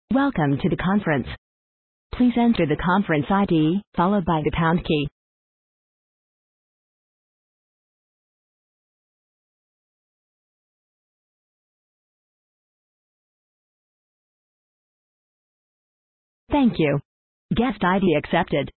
Welcome to the conference. Please enter the conference ID, followed by the pound key. Thank you. Guest ID accepted.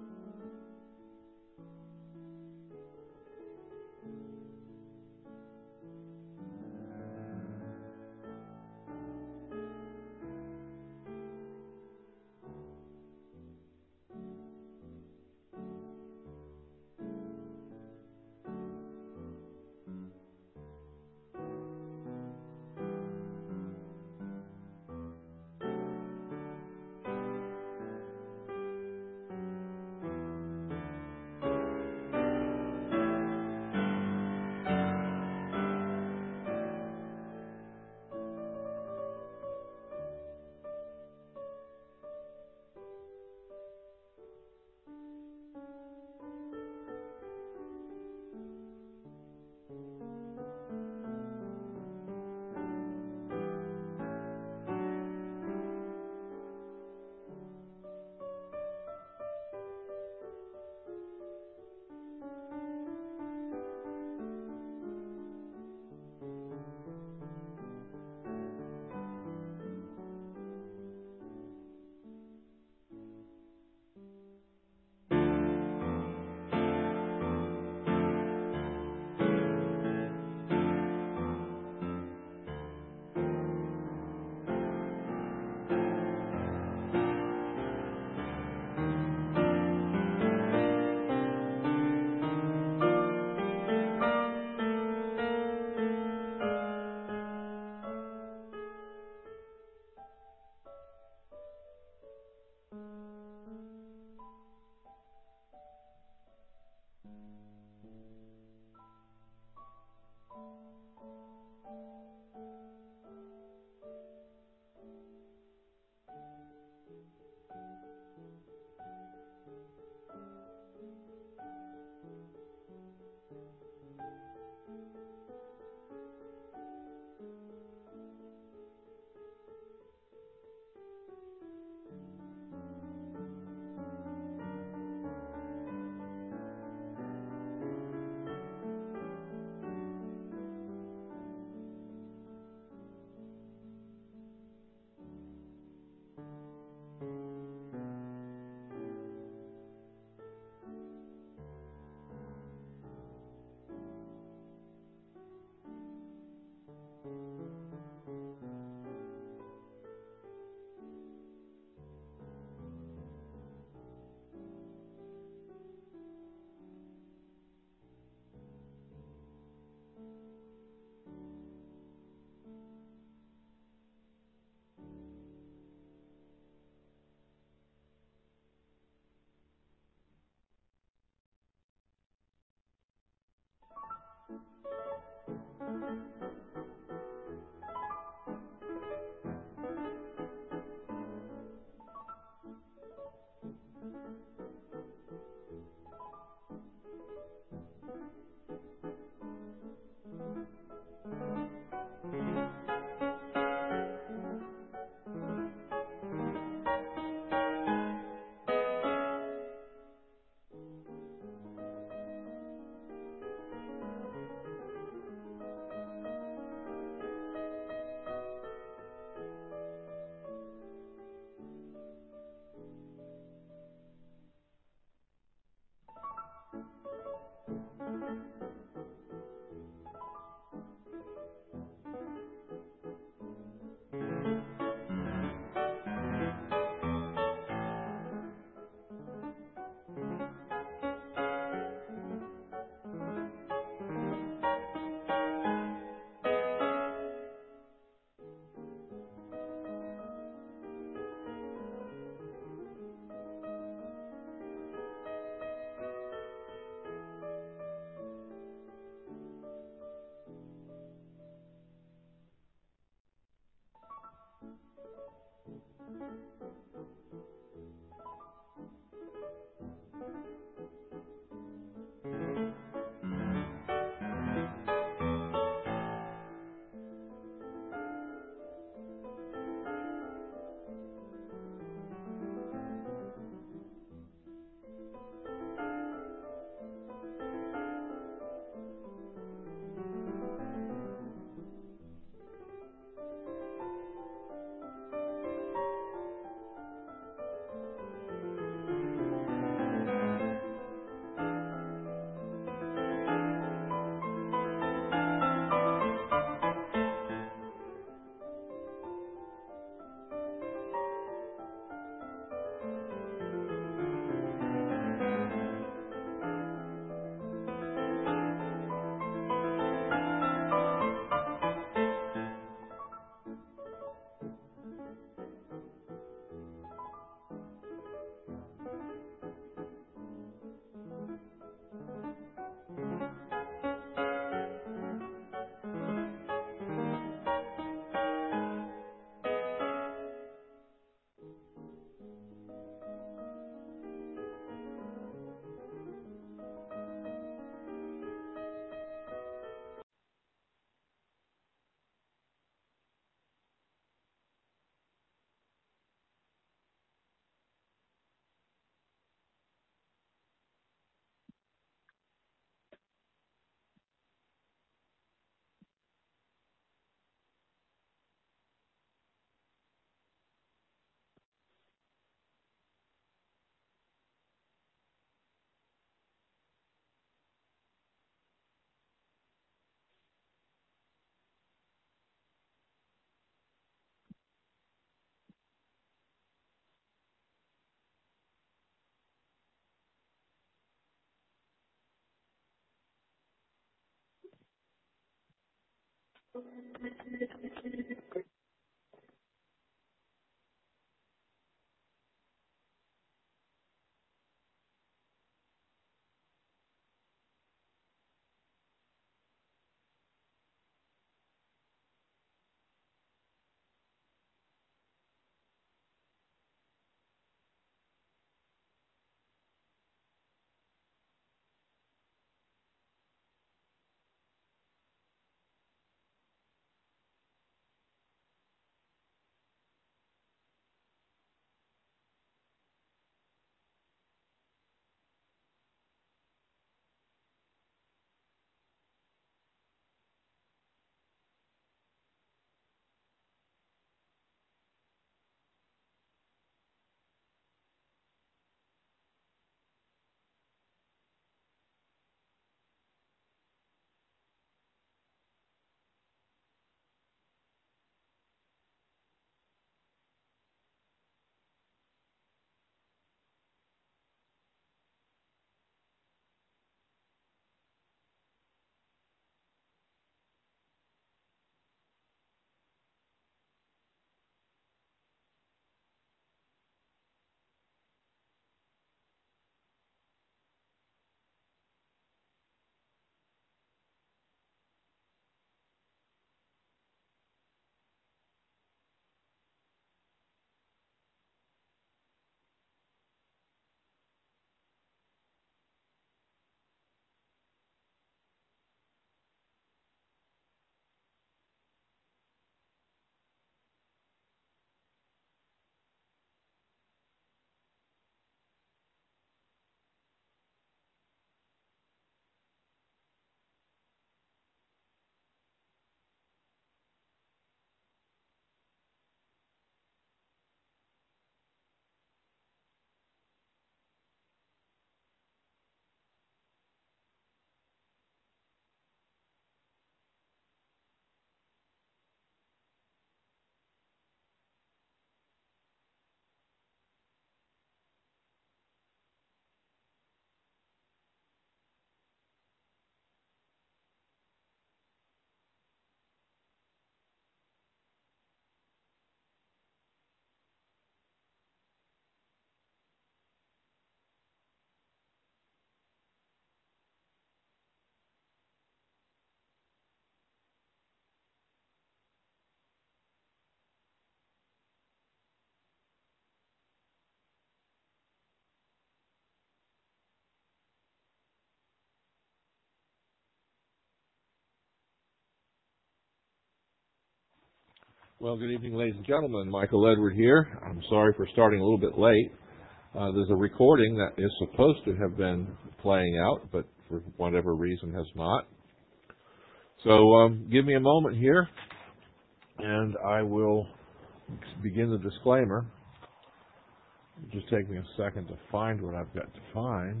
Well, good evening, ladies and gentlemen. Michael Edward here. I'm sorry for starting a little bit late. There's a recording that is supposed to have been playing out, but for whatever reason has not. So give me a moment here, and I will begin the disclaimer. Just take me a second to find what I've got to find.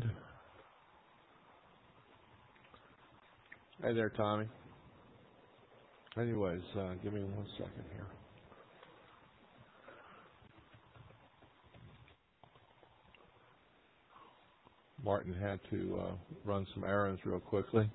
Hey there, Tommy. Anyways, give me 1 second here. Martin had to run some errands real quickly.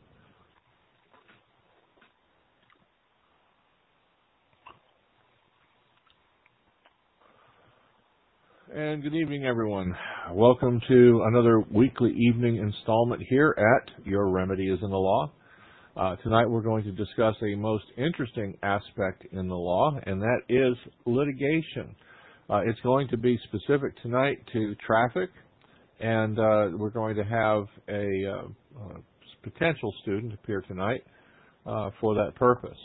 And good evening, everyone. Welcome to another weekly evening installment here at Your Remedy is in the Law. Tonight we're going to discuss a most interesting aspect in the law, and that is litigation. It's going to be specific tonight to traffic, and we're going to have a potential student appear tonight for that purpose.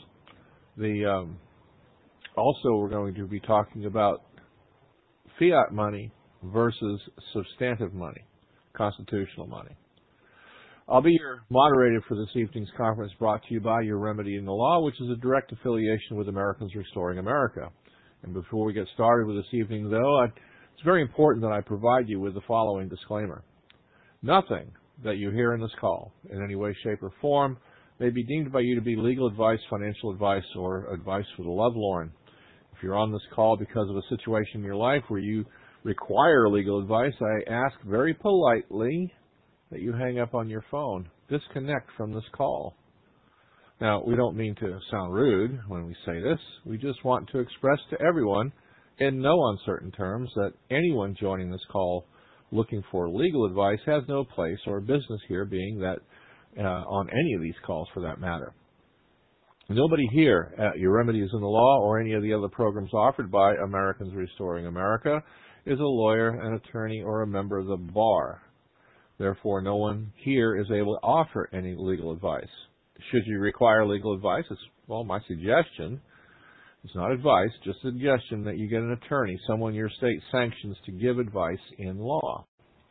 Also, we're going to be talking about fiat money versus substantive money, constitutional money. I'll be your moderator for this evening's conference, brought to you by Your Remedy in the Law, which is a direct affiliation with Americans Restoring America. And before we get started with this evening, though, it's very important that I provide you with the following disclaimer. Nothing that you hear in this call, in any way, shape, or form, may be deemed by you to be legal advice, financial advice, or advice for the lovelorn. If you're on this call because of a situation in your life where you require legal advice, I ask very politely that you hang up on your phone. Disconnect from this call. Now, we don't mean to sound rude when we say this. We just want to express to everyone in no uncertain terms that anyone joining this call looking for legal advice has no place or business here, being that on any of these calls for that matter. Nobody here at Your Remedy is in the Law or any of the other programs offered by Americans Restoring America is a lawyer, an attorney, or a member of the bar. Therefore, no one here is able to offer any legal advice. Should you require legal advice, my suggestion, it's not advice, just a suggestion that you get an attorney, someone your state sanctions to give advice in law.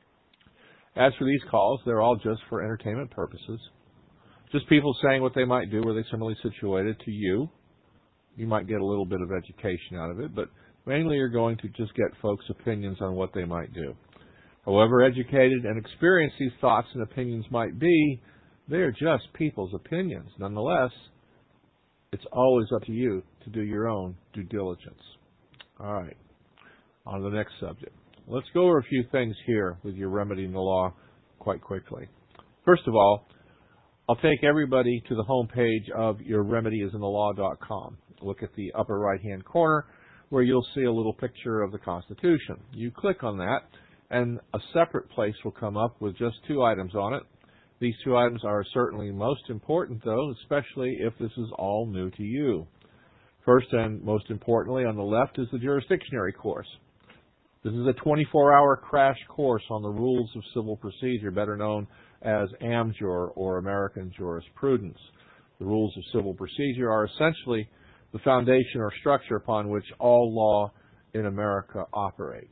As for these calls, they're all just for entertainment purposes. Just people saying what they might do were they similarly situated to you. You might get a little bit of education out of it, but mainly you're going to just get folks' opinions on what they might do. However educated and experienced these thoughts and opinions might be, they are just people's opinions. Nonetheless, it's always up to you to do your own due diligence. All right, on to the next subject. Let's go over a few things here with Your Remedy in the Law quite quickly. First of all, I'll take everybody to the home page of yourremedyisinthe.law.com. Look at the upper right-hand corner where you'll see a little picture of the Constitution. You click on that, and a separate place will come up with just 2 items on it. These 2 items are certainly most important, though, especially if this is all new to you. First and most importantly, on the left is the jurisdictionary course. This is a 24-hour crash course on the rules of civil procedure, better known as AmJur or American jurisprudence. The rules of civil procedure are essentially the foundation or structure upon which all law in America operates.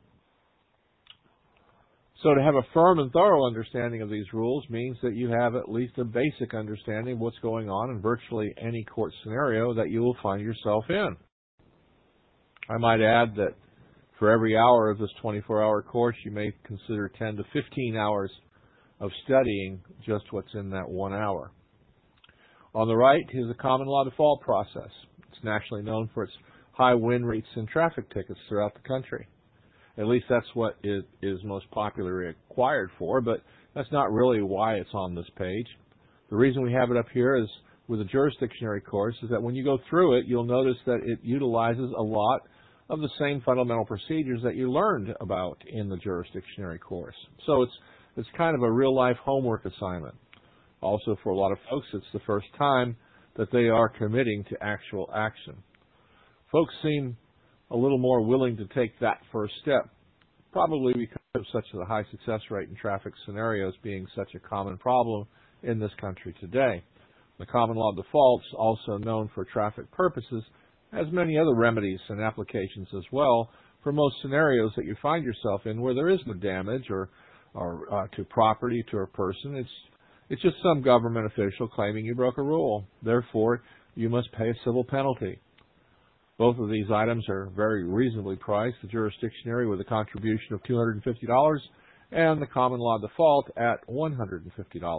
So to have a firm and thorough understanding of these rules means that you have at least a basic understanding of what's going on in virtually any court scenario that you will find yourself in. I might add that for every hour of this 24-hour course, you may consider 10 to 15 hours of studying just what's in that 1 hour. On the right is the common law default process. It's nationally known for its high win rates in traffic tickets throughout the country. At least that's what it is most popularly required for, but that's not really why it's on this page. The reason we have it up here is with the jurisdictionary course is that when you go through it, you'll notice that it utilizes a lot of the same fundamental procedures that you learned about in the jurisdictionary course. So it's kind of a real-life homework assignment. Also, for a lot of folks, it's the first time that they are committing to actual action. Folks seem a little more willing to take that first step, probably because of such a high success rate in traffic scenarios being such a common problem in this country today. The common law defaults, also known for traffic purposes, has many other remedies and applications as well for most scenarios that you find yourself in where there is no damage or to property, to a person. It's just some government official claiming you broke a rule. Therefore, you must pay a civil penalty. Both of these items are very reasonably priced. The jurisdictionary with a contribution of $250 and the common law default at $150.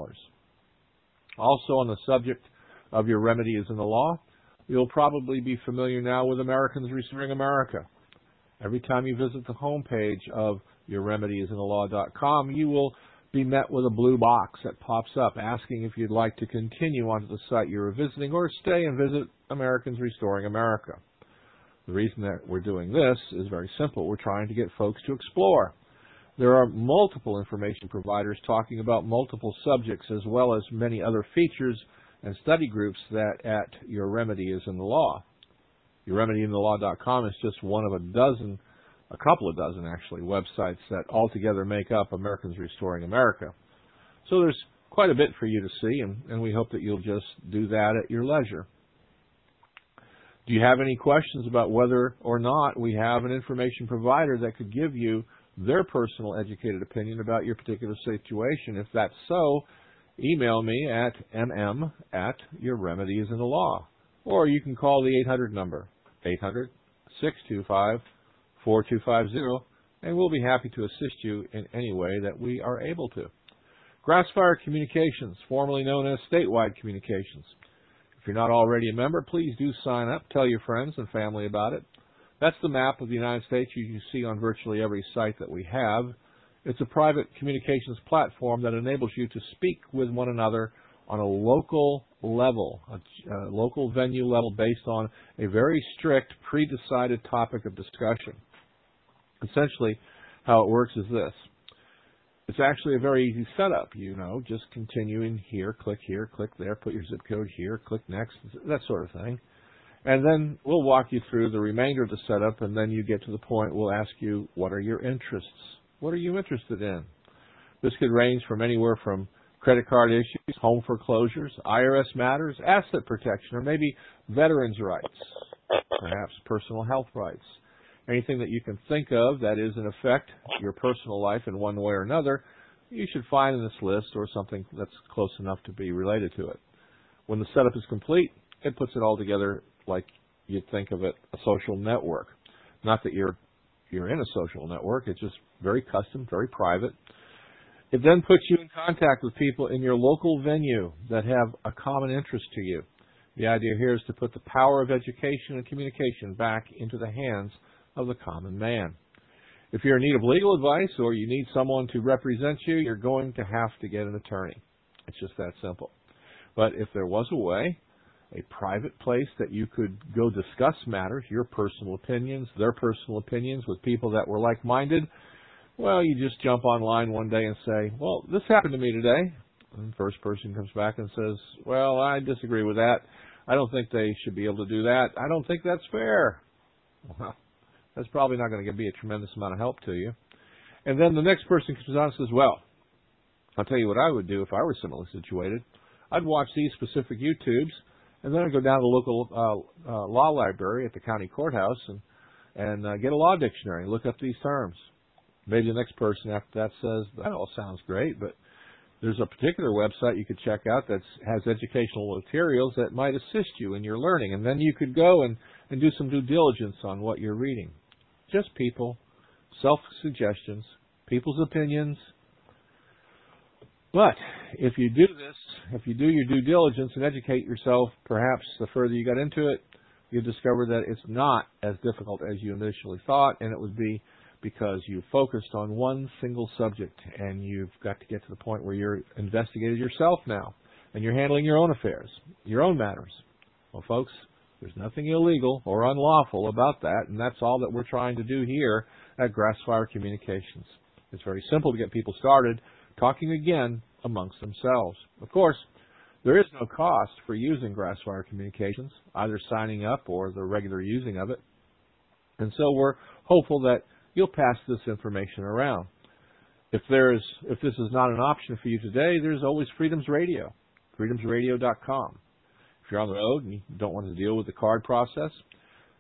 Also on the subject of your remedy is in the law, you'll probably be familiar now with Americans Restoring America. Every time you visit the homepage of youremediesinthelaw.com, you will be met with a blue box that pops up asking if you'd like to continue onto the site you were visiting or stay and visit Americans Restoring America. The reason that we're doing this is very simple. We're trying to get folks to explore. There are multiple information providers talking about multiple subjects as well as many other features and study groups that at Your Remedy is in the Law. YourRemedyInTheLaw.com is just one of a couple of dozen actually, websites that altogether make up Americans Restoring America. So there's quite a bit for you to see, and we hope that you'll just do that at your leisure. Do you have any questions about whether or not we have an information provider that could give you their personal educated opinion about your particular situation? If that's so, email me at mm@yourremediesinthelaw, or you can call the 800 number, 800-625-4250, and we'll be happy to assist you in any way that we are able to. Grassfire Communications, formerly known as Statewide Communications. If you're not already a member, please do sign up. Tell your friends and family about it. That's the map of the United States you can see on virtually every site that we have. It's a private communications platform that enables you to speak with one another on a local level, a local venue level based on a very strict, pre-decided topic of discussion. Essentially, how it works is this. It's actually a very easy setup, just continuing here, click there, put your zip code here, click next, that sort of thing. And then we'll walk you through the remainder of the setup, and then you get to the point we'll ask you, what are your interests? What are you interested in? This could range from anywhere from credit card issues, home foreclosures, IRS matters, asset protection, or maybe veterans' rights, perhaps personal health rights. Anything that you can think of that is, in effect, your personal life in one way or another, you should find in this list or something that's close enough to be related to it. When the setup is complete, it puts it all together like you'd think of it, a social network. Not that you're in a social network. It's just very custom, very private. It then puts you in contact with people in your local venue that have a common interest to you. The idea here is to put the power of education and communication back into the hands of the common man. If you're in need of legal advice or you need someone to represent you, you're going to have to get an attorney. It's just that simple. But if there was a way, a private place that you could go discuss matters, your personal opinions, their personal opinions with people that were like-minded, well, you just jump online one day and say, well, this happened to me today. And the first person comes back and says, well, I disagree with that. I don't think they should be able to do that. I don't think that's fair. Well, that's probably not going to be a tremendous amount of help to you. And then the next person comes on and says, well, I'll tell you what I would do if I were similarly situated. I'd watch these specific YouTubes, and then I'd go down to the local law library at the county courthouse and get a law dictionary and look up these terms. Maybe the next person after that says, that all sounds great, but there's a particular website you could check out that has educational materials that might assist you in your learning. And then you could go and do some due diligence on what you're reading. Just people, self-suggestions, people's opinions. But if you do this, if you do your due diligence and educate yourself, perhaps the further you got into it, you discover that it's not as difficult as you initially thought, and it would be because you focused on one single subject, and you've got to get to the point where you're investigated yourself now, and you're handling your own affairs, your own matters. Well, folks, there's nothing illegal or unlawful about that, and that's all that we're trying to do here at Grassfire Communications. It's very simple to get people started talking again amongst themselves. Of course, there is no cost for using Grassfire Communications, either signing up or the regular using of it. And so we're hopeful that you'll pass this information around. If this is not an option for you today, there's always Freedoms Radio, freedomsradio.com. If you're on the road and you don't want to deal with the card process,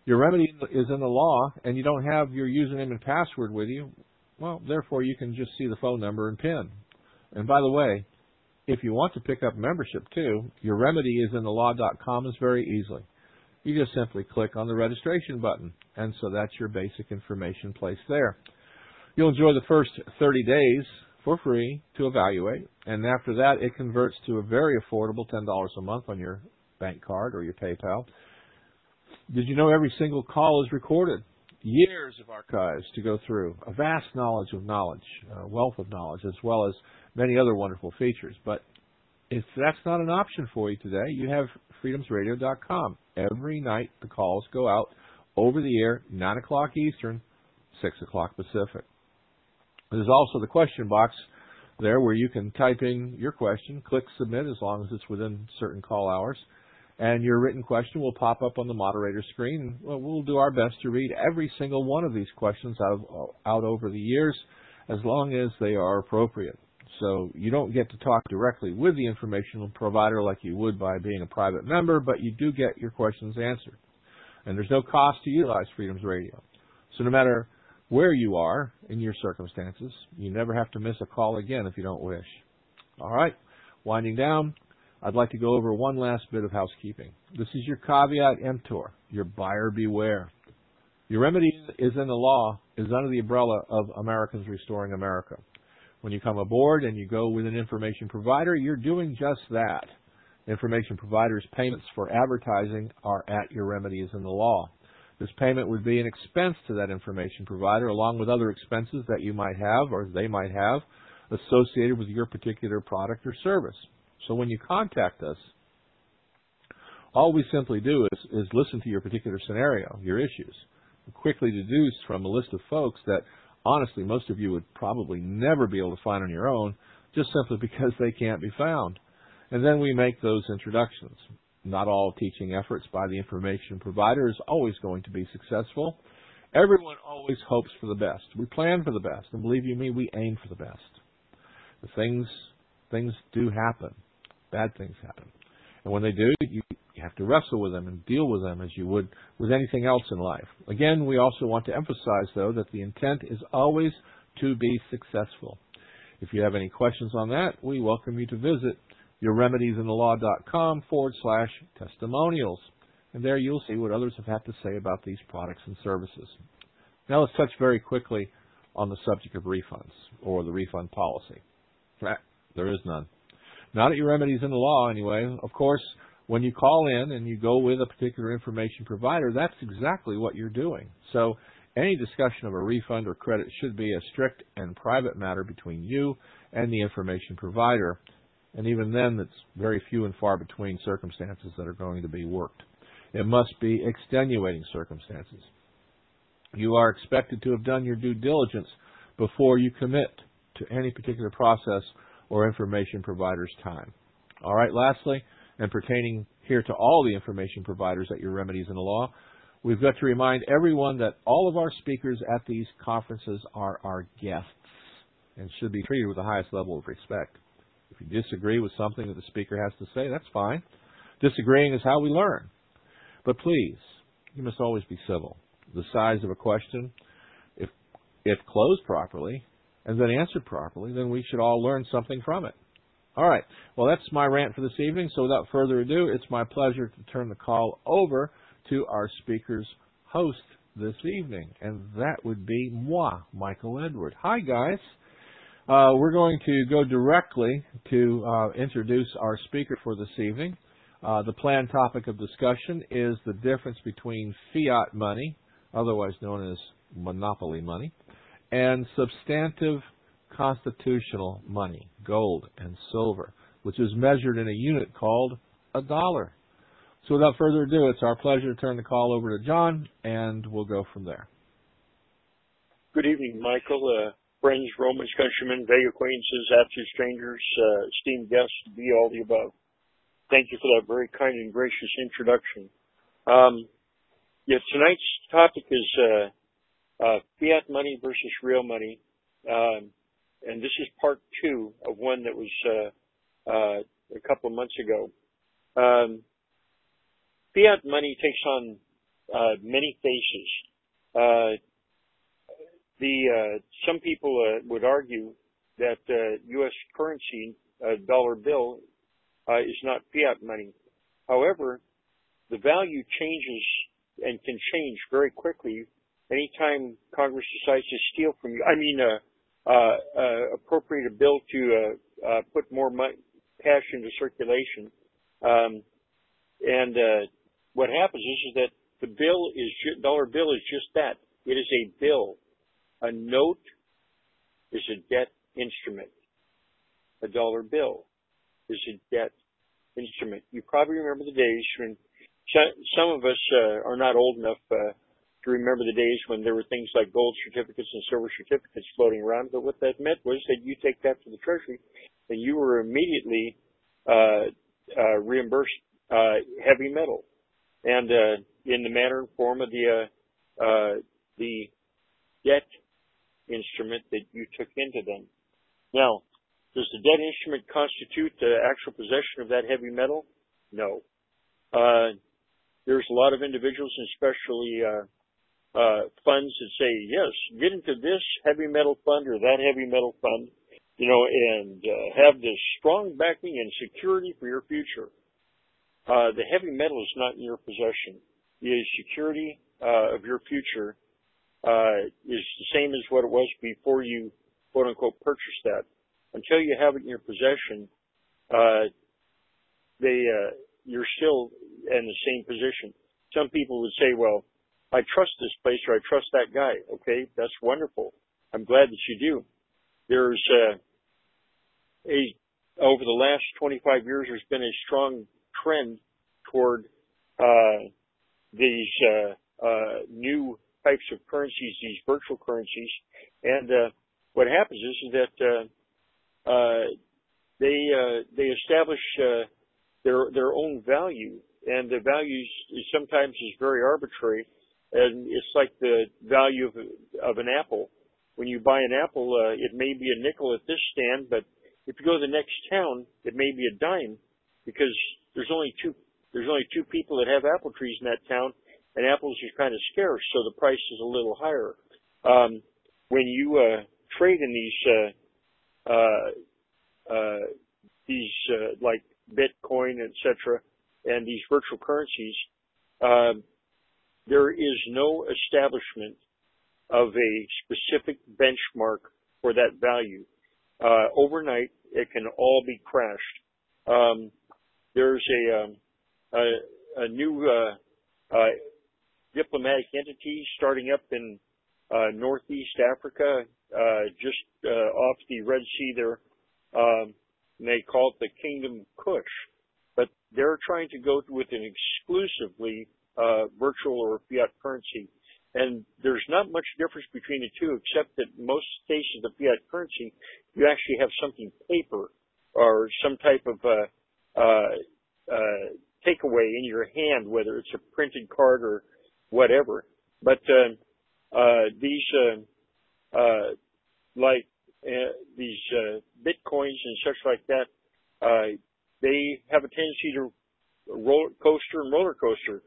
Your remedy is in the law, and you don't have your username and password with you. Well, therefore, you can just see the phone number and PIN. And by the way, if you want to pick up membership too, your remedyisinthelaw.com is very easily. You just simply click on the registration button, and so that's your basic information placed there. You'll enjoy the first 30 days for free to evaluate, and after that, it converts to a very affordable $10 a month on your bank card or your PayPal. Did you know every single call is recorded? Years of archives to go through, a vast wealth of knowledge, as well as many other wonderful features. But if that's not an option for you today, you have freedomsradio.com. Every night the calls go out over the air, 9 o'clock Eastern, 6 o'clock Pacific. There's also the question box there where you can type in your question, click submit as long as it's within certain call hours, and your written question will pop up on the moderator screen. Well, we'll do our best to read every single one of these questions out over the years as long as they are appropriate. So you don't get to talk directly with the information provider like you would by being a private member, but you do get your questions answered. And there's no cost to utilize Freedom's Radio. So no matter where you are in your circumstances, you never have to miss a call again if you don't wish. All right, winding down, I'd like to go over one last bit of housekeeping. This is your caveat emptor, your buyer beware. Your remedy is in the law, is under the umbrella of Americans Restoring America. When you come aboard and you go with an information provider, you're doing just that. Information providers' payments for advertising are at your remedy is in the law. This payment would be an expense to that information provider along with other expenses that you might have or they might have associated with your particular product or service. So when you contact us, all we simply do is listen to your particular scenario, your issues, quickly deduce from a list of folks that honestly most of you would probably never be able to find on your own just simply because they can't be found. And then we make those introductions. Not all teaching efforts by the information provider is always going to be successful. Everyone always hopes for the best. We plan for the best, and believe you me, we aim for the best. The things do happen. Bad things happen. And when they do, you have to wrestle with them and deal with them as you would with anything else in life. Again, we also want to emphasize, though, that the intent is always to be successful. If you have any questions on that, we welcome you to visit yourremediesinthelaw.com/testimonials. And there you'll see what others have had to say about these products and services. Now let's touch very quickly on the subject of refunds or the refund policy. There is none. Not at your remedies in the law, anyway. Of course, when you call in and you go with a particular information provider, that's exactly what you're doing. So any discussion of a refund or credit should be a strict and private matter between you and the information provider. And even then, it's very few and far between circumstances that are going to be worked. It must be extenuating circumstances. You are expected to have done your due diligence before you commit to any particular process or information provider's time. All right, lastly, and pertaining here to all the information providers at your remedies in the law, we've got to remind everyone that all of our speakers at these conferences are our guests and should be treated with the highest level of respect. If you disagree with something that the speaker has to say, that's fine. Disagreeing is how we learn. But please, you must always be civil. The size of a question, if closed properly and then answered properly, then we should all learn something from it. All right. Well, that's my rant for this evening. So without further ado, it's my pleasure to turn the call over to our speaker's host this evening, and that would be moi, Michael Edward. Hi, guys. We're going to go directly to introduce our speaker for this evening. The planned topic of discussion is the difference between fiat money, otherwise known as monopoly money, and substantive constitutional money, gold and silver, which is measured in a unit called a dollar. So without further ado, it's our pleasure to turn the call over to John, and we'll go from there. Good evening, Michael. Friends, Romans, countrymen, vague acquaintances, absolute strangers, esteemed guests, be all the above. Thank you for that very kind and gracious introduction. Tonight's topic is fiat money versus real money, and this is part 2 of one that was a couple of months ago. Fiat money takes on many faces. Some people would argue that U.S. currency, dollar bill, is not fiat money. However, the value changes and can change very quickly anytime Congress decides to steal from you. Appropriate a bill to put more cash into circulation. What happens is that the dollar bill is just that. It is a bill. A note is a debt instrument. A dollar bill is a debt instrument. You probably remember the days when some of us are not old enough to remember the days when there were things like gold certificates and silver certificates floating around. But what that meant was that you take that to the Treasury and you were immediately reimbursed heavy metal, and in the manner and form of the debt instrument that you took into them. Now, does the debt instrument constitute the actual possession of that heavy metal? No. There's a lot of individuals, and especially funds, that say, yes, get into this heavy metal fund or that heavy metal fund, and have this strong backing and security for your future. The heavy metal is not in your possession. The security of your future is the same as what it was before you, quote unquote, purchased that. Until you have it in your possession, you're still in the same position. Some people would say, well, I trust this place or I trust that guy. Okay, that's wonderful. I'm glad that you do. There's over the last 25 years, there's been a strong trend toward these new types of currencies, these virtual currencies. And what happens is that they establish their own value, and the value sometimes is very arbitrary, and it's like the value of an apple. When you buy an apple, it may be a nickel at this stand, but if you go to the next town, it may be a dime, because there's only two people that have apple trees in that town, and apples are kind of scarce, so the price is a little higher. When you trade in these like Bitcoin, etc., and these virtual currencies, there is no establishment of a specific benchmark for that value. Overnight, it can all be crashed. There's a new diplomatic entity starting up in Northeast Africa, just off the Red Sea there. They call it the Kingdom Kush, but they're trying to go with an exclusively virtual or fiat currency. And there's not much difference between the two, except that in most cases of fiat currency, you actually have something paper or some type of takeaway in your hand, whether it's a printed card or whatever. But these Bitcoins and such like that, they have a tendency to roller coaster.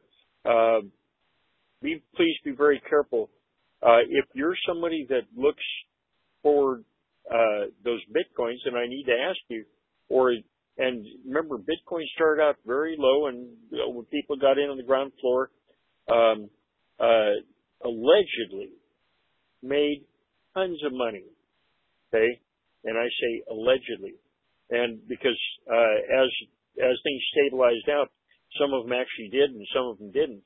Please be very careful. If you're somebody that looks for those Bitcoins, then I need to ask you, and remember, Bitcoin started out very low, and when people got in on the ground floor, allegedly made tons of money. Okay, and I say allegedly, and because as things stabilized out, some of them actually did, and some of them didn't.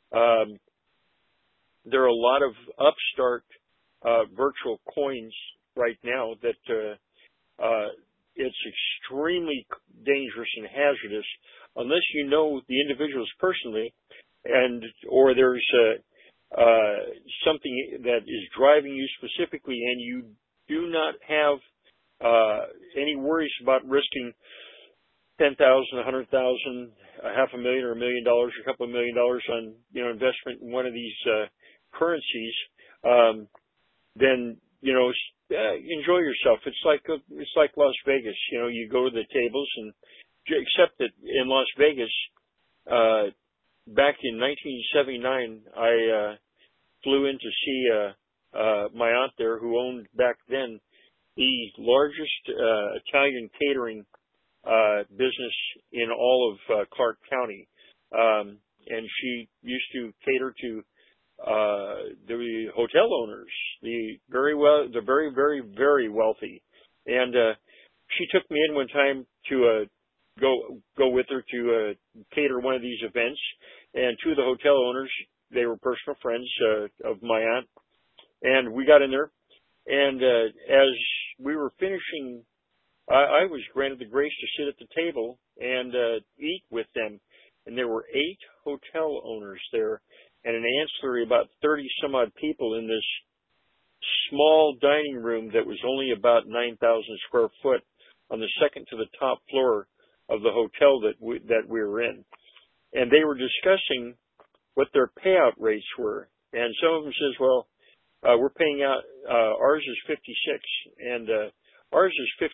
There are a lot of upstart virtual coins right now that it's extremely dangerous and hazardous unless you know the individuals personally, or there's something that is driving you specifically, and you do not have any worries about risking $10,000, $100,000, $500,000, or $1 million, or a couple of $1 million on investment in one of these currencies. Then enjoy yourself. It's like Las Vegas. You go to the tables, and except that in Las Vegas, back in 1979, I flew in to see my aunt there, who owned back then the largest Italian catering business in all of Clark County. And she used to cater to the hotel owners, the very, very wealthy. And she took me in one time to go with her to cater one of these events. And two of the hotel owners, they were personal friends of my aunt. And we got in there. And as we were finishing, I was granted the grace to sit at the table and eat with them. And there were 8 hotel owners there, and an ancillary about 30 some odd people in this small dining room that was only about 9,000 square foot on the second to the top floor of the hotel that we were in. And they were discussing what their payout rates were. And some of them says, well, we're paying out, ours is 56, and ours is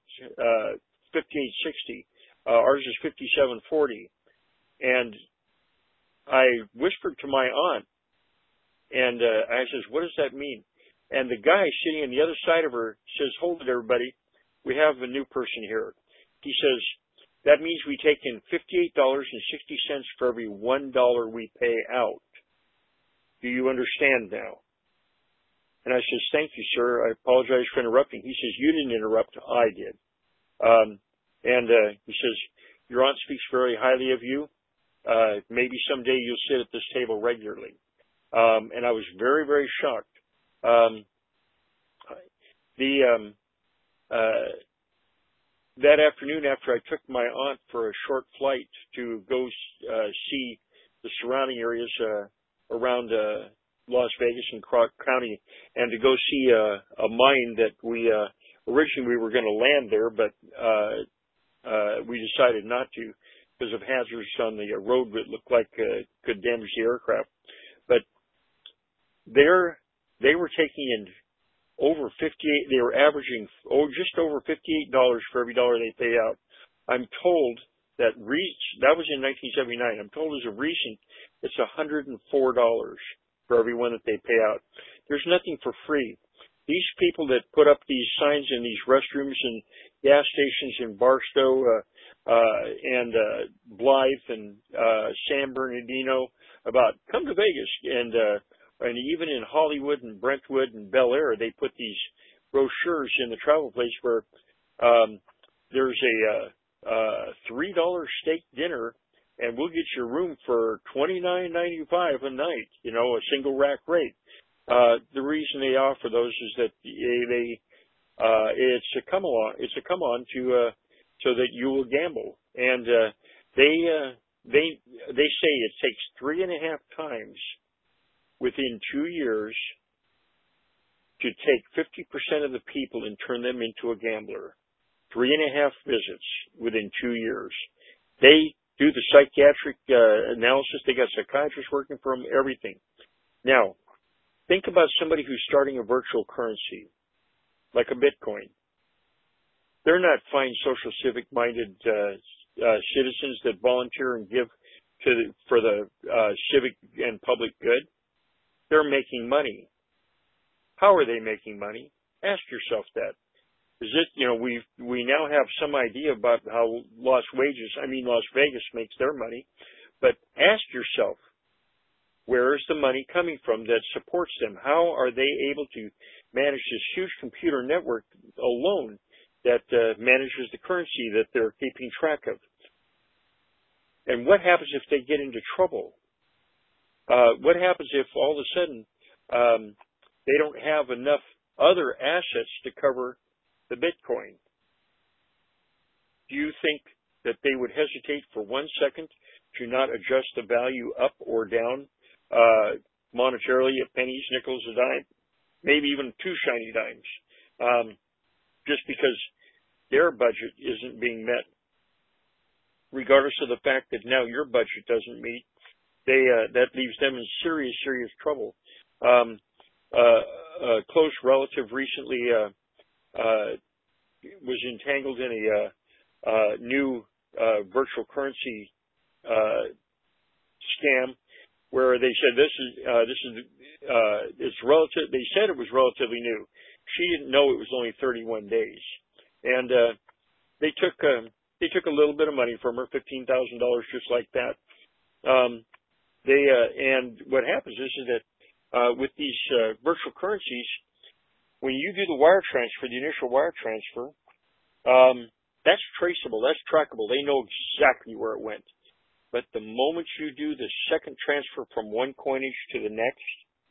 58.60. Ours is 57.40. And I whispered to my aunt, and I says, what does that mean? And the guy sitting on the other side of her says, hold it, everybody. We have a new person here. He says, that means we take in $58.60 for every $1 we pay out. Do you understand now? And I says, thank you, sir. I apologize for interrupting. He says, you didn't interrupt. I did. And he says, your aunt speaks very highly of you. Maybe someday you'll sit at this table regularly. And I was very, very shocked. That afternoon, after I took my aunt for a short flight to go see the surrounding areas around Las Vegas and Clark County, and to go see a mine that we originally we were going to land there, but we decided not to because of hazards on the road that looked like could damage the aircraft. But they were taking in over 58. They were averaging just over $58 for every dollar they pay out. I'm told that was in 1979. I'm told as of recent, it's $104 for every one that they pay out. There's nothing for free. These people that put up these signs in these restrooms and gas stations in Barstow and Blythe and San Bernardino about come to Vegas, and even in Hollywood and Brentwood and Bel Air, they put these brochures in the travel place where there's a $3 steak dinner, and we'll get your room for $29.95 a night. You know, a single rack rate. The reason they offer those is that it's a come on to so that you will gamble, and they say it takes 3.5 times within 2 years to take 50% of the people and turn them into a gambler. 3.5 visits within 2 years. They do the psychiatric analysis. They got psychiatrists working for them. Everything. Now, think about somebody who's starting a virtual currency, like a Bitcoin. They're not fine, social, civic-minded citizens that volunteer and give for the civic and public good. They're making money. How are they making money? Ask yourself that. Is it, we now have some idea about how Las Vegas makes their money, but ask yourself, where is the money coming from that supports them? How are they able to manage this huge computer network alone that manages the currency that they're keeping track of? And what happens if they get into trouble? What happens if all of a sudden they don't have enough other assets to cover the Bitcoin? Do you think that they would hesitate for 1 second to not adjust the value up or down monetarily at pennies, nickels, a dime, maybe even 2 shiny dimes, just because their budget isn't being met, regardless of the fact that now your budget doesn't meet? That leaves them in serious, serious trouble. A close relative recently was entangled in a new virtual currency scam where they said it's relative. They said it was relatively new. She didn't know it was only 31 days, and they took a little bit of money from her, $15,000, just like that. And what happens is that with these virtual currencies, when you do the wire transfer, the initial wire transfer, that's traceable, that's trackable. They know exactly where it went. But the moment you do the second transfer from one coinage to the next,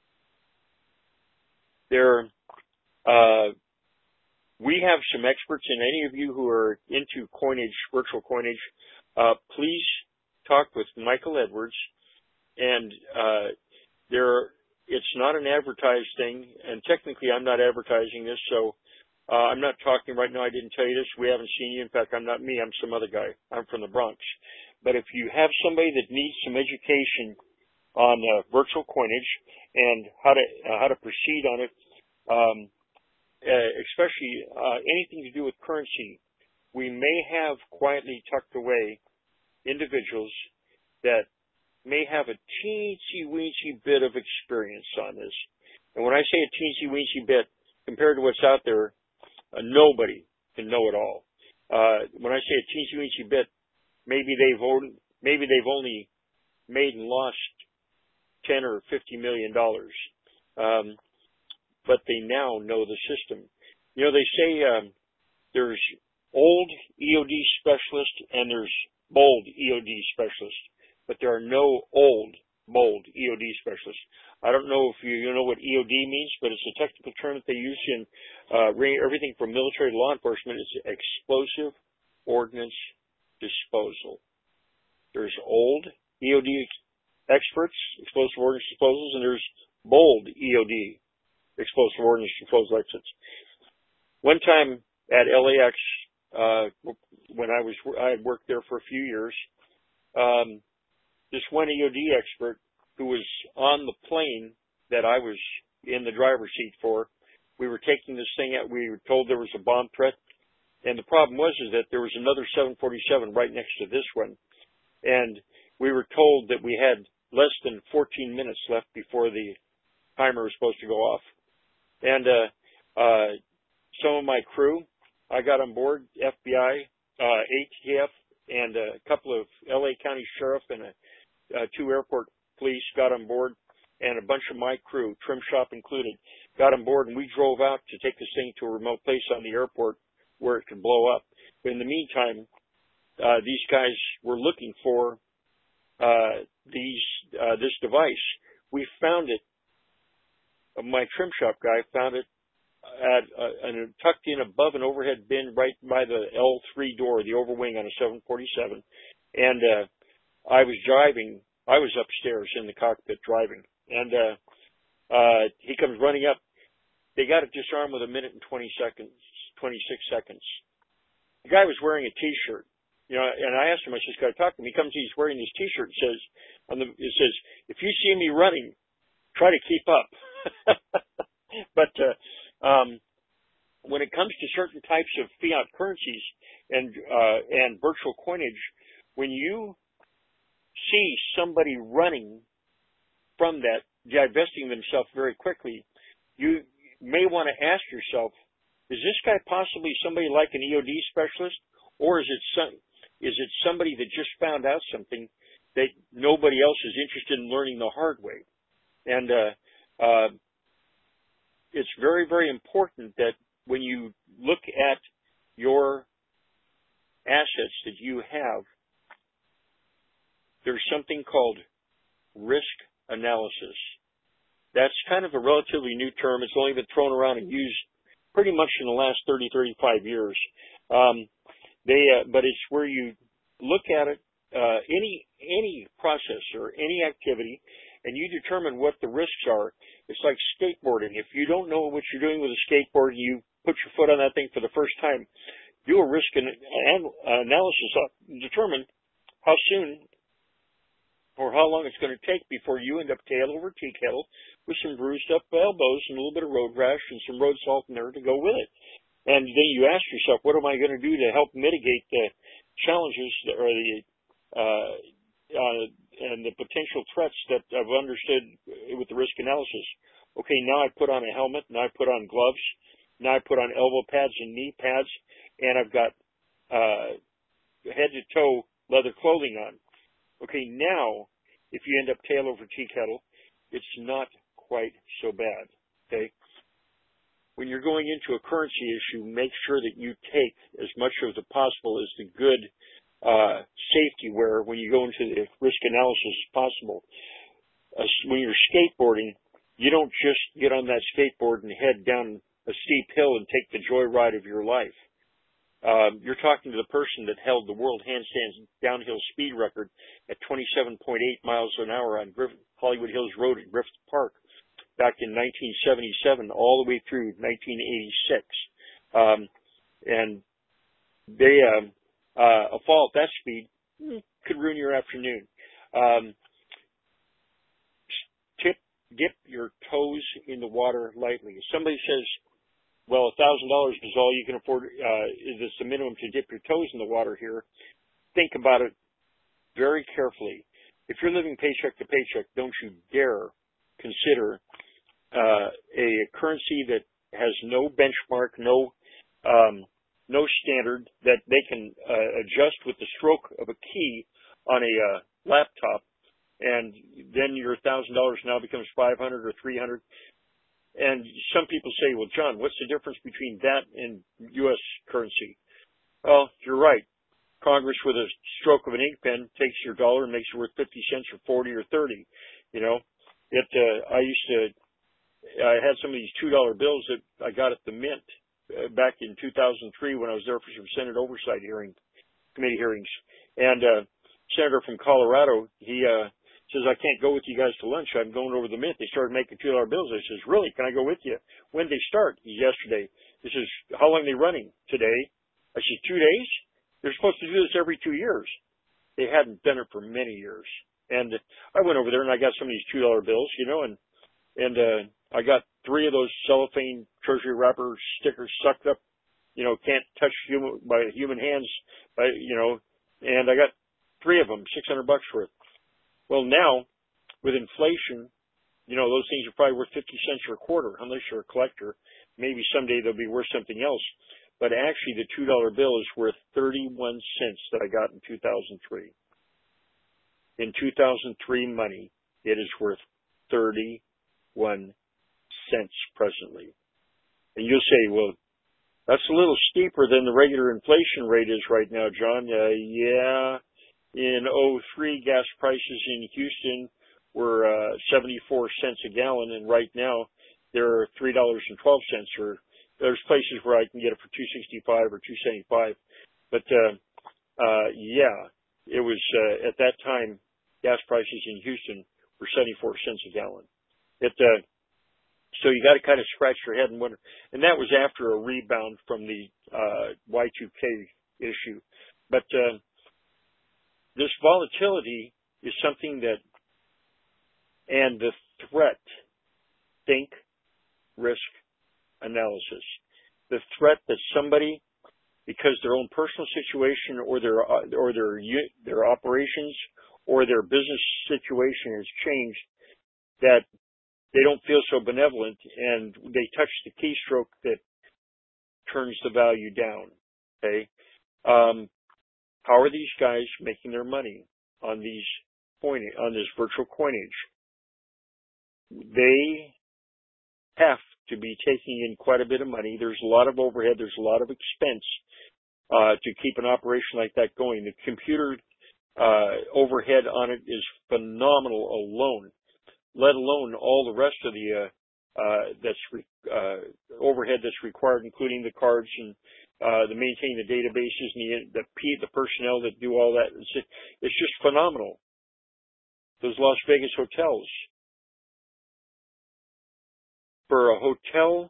we have some experts, and any of you who are into coinage, virtual coinage, please talk with Michael Edwards. And it's not an advertised thing, and technically I'm not advertising this, so I'm not talking right now. I didn't tell you this. We haven't seen you. In fact, I'm not me. I'm some other guy. I'm from the Bronx. But if you have somebody that needs some education on virtual coinage and how to proceed on it, especially anything to do with currency, we may have quietly tucked away individuals that may have a teensy-weensy bit of experience on this. And when I say a teensy-weensy bit, compared to what's out there, nobody can know it all. When I say a teensy-weensy bit, maybe they've only made and lost $10 or $50 million, but they now know the system. You know, they say there's old EOD specialists and there's bold EOD specialists, but there are no old, bold EOD specialists. I don't know if you know what EOD means, but it's a technical term that they use in everything from military to law enforcement. It's explosive ordnance disposal. There's old EOD experts, explosive ordnance disposals, and there's bold EOD, explosive ordnance disposal experts. One time at LAX, when I had worked there for a few years, this one EOD expert who was on the plane that I was in the driver's seat for, we were taking this thing out. We were told there was a bomb threat. And the problem was that there was another 747 right next to this one. And we were told that we had less than 14 minutes left before the timer was supposed to go off. And some of my crew, I got on board, FBI, ATF, and a couple of LA County Sheriff and two airport police got on board, and a bunch of my crew, trim shop included, got on board, and we drove out to take this thing to a remote place on the airport where it could blow up. But in the meantime, these guys were looking for this device. We found it. My trim shop guy found it tucked in above an overhead bin right by the L3 door, the overwing on a 747. And I was driving. I was upstairs in the cockpit driving, and he comes running up. They got it disarmed with 1 minute and 26 seconds. The guy was wearing a T-shirt, you know, and I asked him, I said, "Can I talk to him?" He comes, he's wearing this T-shirt. It says, "If you see me running, try to keep up." But when it comes to certain types of fiat currencies and virtual coinage, when you see somebody running from that, divesting themselves very quickly, you may want to ask yourself, is this guy possibly somebody like an EOD specialist, or is it somebody that just found out something that nobody else is interested in learning the hard way? And it's very, very important that when you look at your assets that you have, there's something called risk analysis. That's kind of a relatively new term. It's only been thrown around and used pretty much in the last 30, 35 years. But it's where you look at it, any process or any activity, and you determine what the risks are. It's like skateboarding. If you don't know what you're doing with a skateboard and you put your foot on that thing for the first time, do a risk analysis, determine how soon or how long it's going to take before you end up tail over tea kettle with some bruised up elbows and a little bit of road rash and some road salt in there to go with it. And then you ask yourself, what am I going to do to help mitigate the challenges or and the potential threats that I've understood with the risk analysis. Okay, now I put on a helmet, now I put on gloves, now I put on elbow pads and knee pads, and I've got head to toe leather clothing on. Okay, now if you end up tail over tea kettle, it's not quite so bad. Okay, when you're going into a currency issue, make sure that you take as much of the possible as the good safety wear when you go into the risk analysis as possible. When you're skateboarding, you don't just get on that skateboard and head down a steep hill and take the joyride of your life. You're talking to the person that held the world handstand downhill speed record at 27.8 miles an hour on Hollywood Hills Road at Griffith Park back in 1977 all the way through 1986. And they, a fall at that speed could ruin your afternoon. Dip your toes in the water lightly. If somebody says, well, $1,000 is all you can afford, is this the minimum to dip your toes in the water here? Think about it very carefully. If you're living paycheck to paycheck, don't you dare consider a currency that has no benchmark, no standard that they can adjust with the stroke of a key on a laptop, and then your $1,000 now becomes $500 or $300. And some people say, well, John, what's the difference between that and U.S. currency? Well, you're right. Congress, with a stroke of an ink pen, takes your dollar and makes it worth 50 cents or 40 or 30. You know, I had some of these $2 bills that I got at the Mint back in 2003 when I was there for some Senate Oversight Committee hearings. And Senator from Colorado, he says, I can't go with you guys to lunch. I'm going over to the Mint. They started making $2 bills. I says, really? Can I go with you? When they start? Yesterday. He says, how long are they running? Today. I said, 2 days? They're supposed to do this every 2 years. They hadn't done it for many years. And I went over there and I got some of these $2 bills, you know, and I got 3 of those cellophane treasury wrapper stickers sucked up, you know, can't touch by human hands, you know, and I got 3 of them, $600 worth. Well, now, with inflation, you know, those things are probably worth 50 cents or a quarter, unless you're a collector. Maybe someday they'll be worth something else. But actually, the $2 bill is worth 31 cents that I got in 2003. In 2003 money, it is worth 31 cents presently. And you'll say, well, that's a little steeper than the regular inflation rate is right now, John. Yeah. In 2003, gas prices in Houston were 74 cents a gallon, and right now they're $3.12. Or there's places where I can get it for $2.65 or $2.75. But yeah, it was at that time gas prices in Houston were 74 cents a gallon. So you got to kind of scratch your head and wonder. And that was after a rebound from the Y2K issue. But this volatility is something that, and the threat, think, risk, analysis. The threat that somebody, because their own personal situation or their operations or their business situation has changed, that they don't feel so benevolent and they touch the keystroke that turns the value down. Okay. How are these guys making their money on this virtual coinage? They have to be taking in quite a bit of money. There's a lot of overhead. There's a lot of expense to keep an operation like that going. The computer overhead on it is phenomenal alone, let alone all the rest of the overhead that's required, including the cards and the maintaining the databases and the personnel that do all that. It's just phenomenal. Those Las Vegas hotels. For a hotel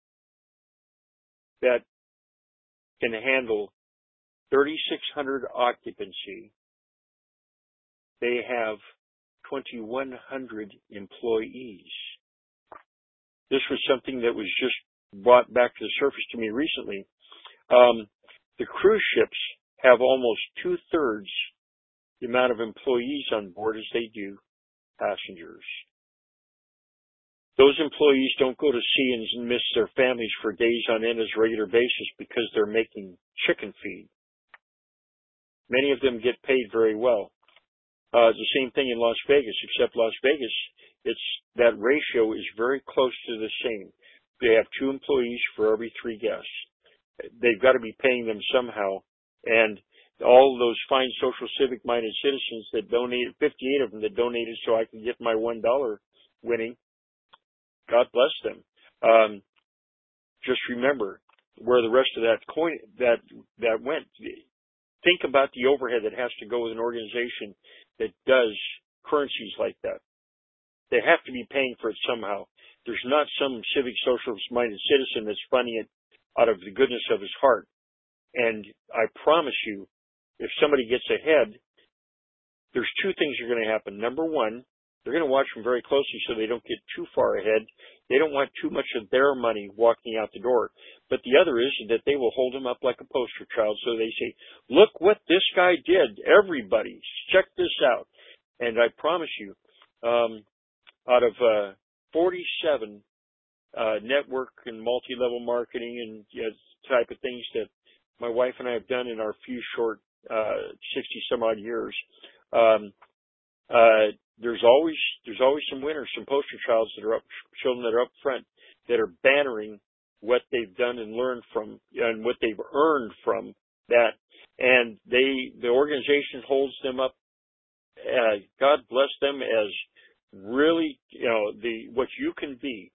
that can handle 3,600 occupancy, they have 2,100 employees. This was something that was just brought back to the surface to me recently. The cruise ships have almost 2/3 the amount of employees on board as they do passengers. Those employees don't go to sea and miss their families for days on end as a regular basis because they're making chicken feed. Many of them get paid very well. It's the same thing in Las Vegas, except Las Vegas, that ratio is very close to the same. They have 2 employees for every 3 guests. They've got to be paying them somehow. And all those fine social civic-minded citizens that donated, 58 of them that donated so I can get my $1 winning, God bless them. Just remember where the rest of that coin that went. Think about the overhead that has to go with an organization that does currencies like that. They have to be paying for it somehow. There's not some civic socialist-minded citizen that's funding it out of the goodness of his heart. And I promise you, if somebody gets ahead, there's 2 things are going to happen. Number one, they're going to watch them very closely so they don't get too far ahead. They don't want too much of their money walking out the door. But the other is that they will hold them up like a poster child. So they say, look what this guy did. Everybody, check this out. And I promise you, out of 47 network and multi-level marketing and type of things that my wife and I have done in our few short 60-some-odd years, there's always some winners, some poster childs children that are up front that are bannering what they've done and learned from and what they've earned from that, and the organization holds them up. God bless them as really, what you can be.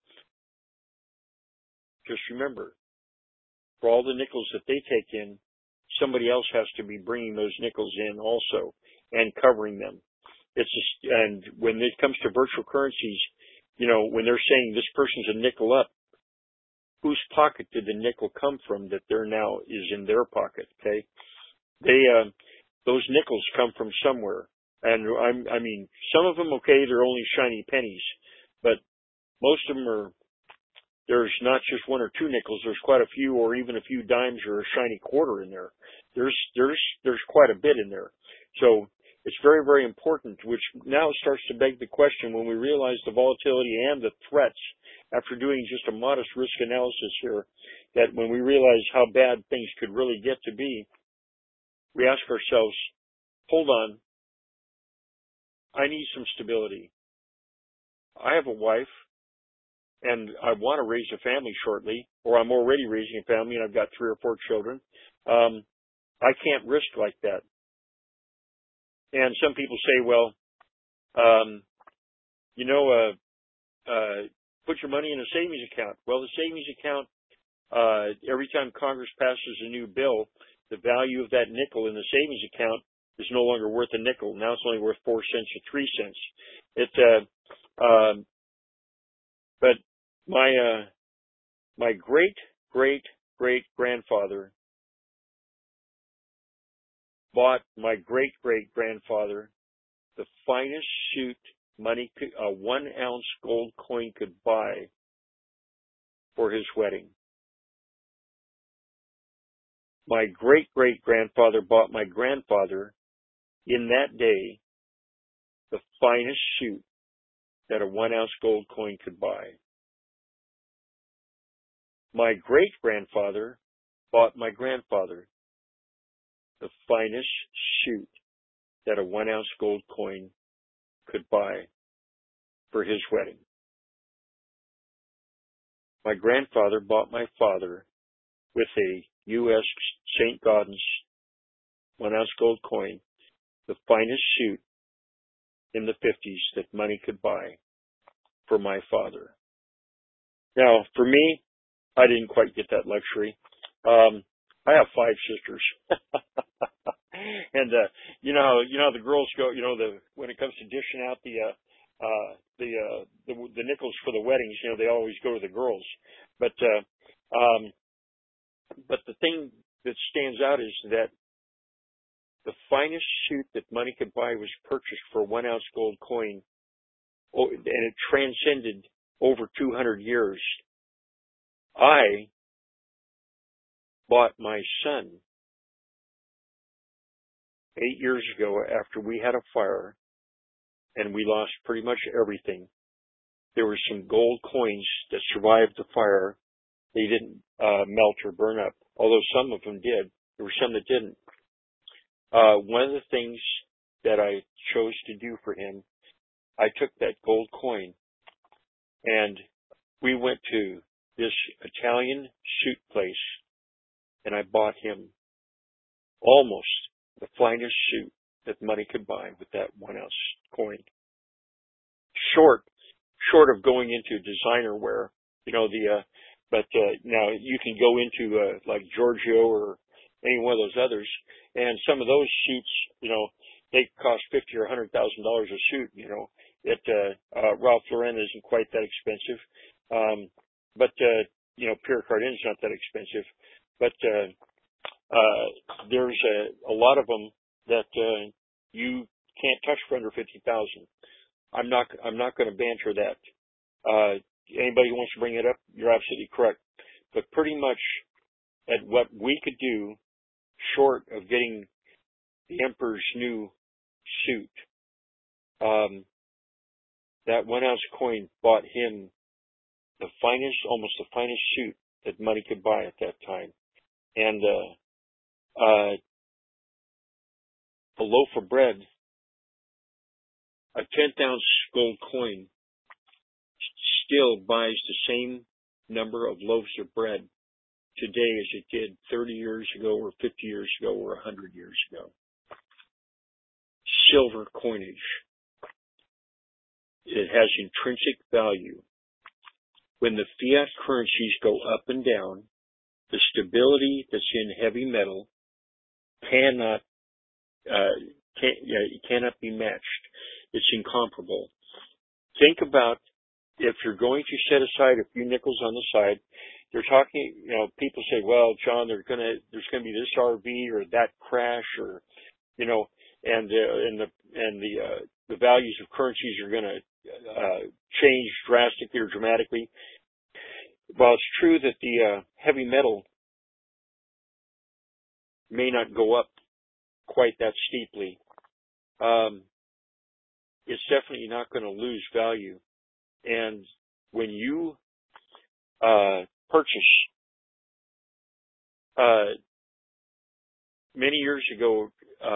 Just remember, for all the nickels that they take in, somebody else has to be bringing those nickels in also and covering them. And when it comes to virtual currencies, when they're saying this person's a nickel up, whose pocket did the nickel come from that they're now is in their pocket? Okay, those nickels come from somewhere, and I mean, some of them, okay, they're only shiny pennies, but most of them are. There's not just 1 or 2 nickels. There's quite a few, or even a few dimes or a shiny quarter in there. There's quite a bit in there. So it's very, very important, which now starts to beg the question when we realize the volatility and the threats after doing just a modest risk analysis here, that when we realize how bad things could really get to be, we ask ourselves, hold on, I need some stability. I have a wife, and I want to raise a family shortly, or I'm already raising a family, and I've got 3 or 4 children. I can't risk like that. And some people say, well, put your money in a savings account. Well, the savings account, every time Congress passes a new bill, the value of that nickel in the savings account is no longer worth a nickel. Now it's only worth 4 cents or 3 cents. But my great-great-great-grandfather bought my great-great-grandfather the finest suit money a 1-ounce gold coin could buy for his wedding. My great-great-grandfather bought my grandfather in that day the finest suit that a 1-ounce gold coin could buy. My great-grandfather bought my grandfather the finest suit that a 1-ounce gold coin could buy for his wedding. My grandfather bought my father with a U.S. St. Gaudens 1-ounce gold coin the finest suit in the 50s that money could buy for my father. Now, for me, I didn't quite get that luxury. I have 5 sisters. And, the girls go, when it comes to dishing out the nickels for the weddings, they always go to the girls. But the thing that stands out is that the finest suit that money could buy was purchased for a 1-ounce gold coin, and it transcended over 200 years. I bought my son 8 years ago, after we had a fire and we lost pretty much everything, there were some gold coins that survived the fire. They didn't melt or burn up, although some of them did. There were some that didn't. One of the things that I chose to do for him, I took that gold coin and we went to this Italian suit place and I bought him almost the finest suit that money could buy with that 1 ounce coin. Short of going into designer wear, but now you can go into like Giorgio or any one of those others, and some of those suits, they cost $50,000 or $100,000 a suit. Ralph Lauren isn't quite that expensive, but Pierre Cardin's not that expensive, but there's a lot of them that you can't touch for under $50,000. I'm not going to banter that. Anybody who wants to bring it up, you're absolutely correct. But pretty much at what we could do, short of getting the Emperor's new suit, that 1 ounce coin bought him almost the finest suit that money could buy at that time. And a loaf of bread, a 10th ounce gold coin, still buys the same number of loaves of bread today as it did 30 years ago or 50 years ago or 100 years ago. Silver coinage. It has intrinsic value. When the fiat currencies go up and down, the stability that's in heavy metal cannot be matched. It's incomparable. Think about if you're going to set aside a few nickels on the side. They're talking, people say, well, John, there's going to be this RV or that crash, or, and the values of currencies are going to change drastically or dramatically. While it's true that the heavy metal may not go up quite that steeply, it's definitely not going to lose value. And when you purchase, many years ago,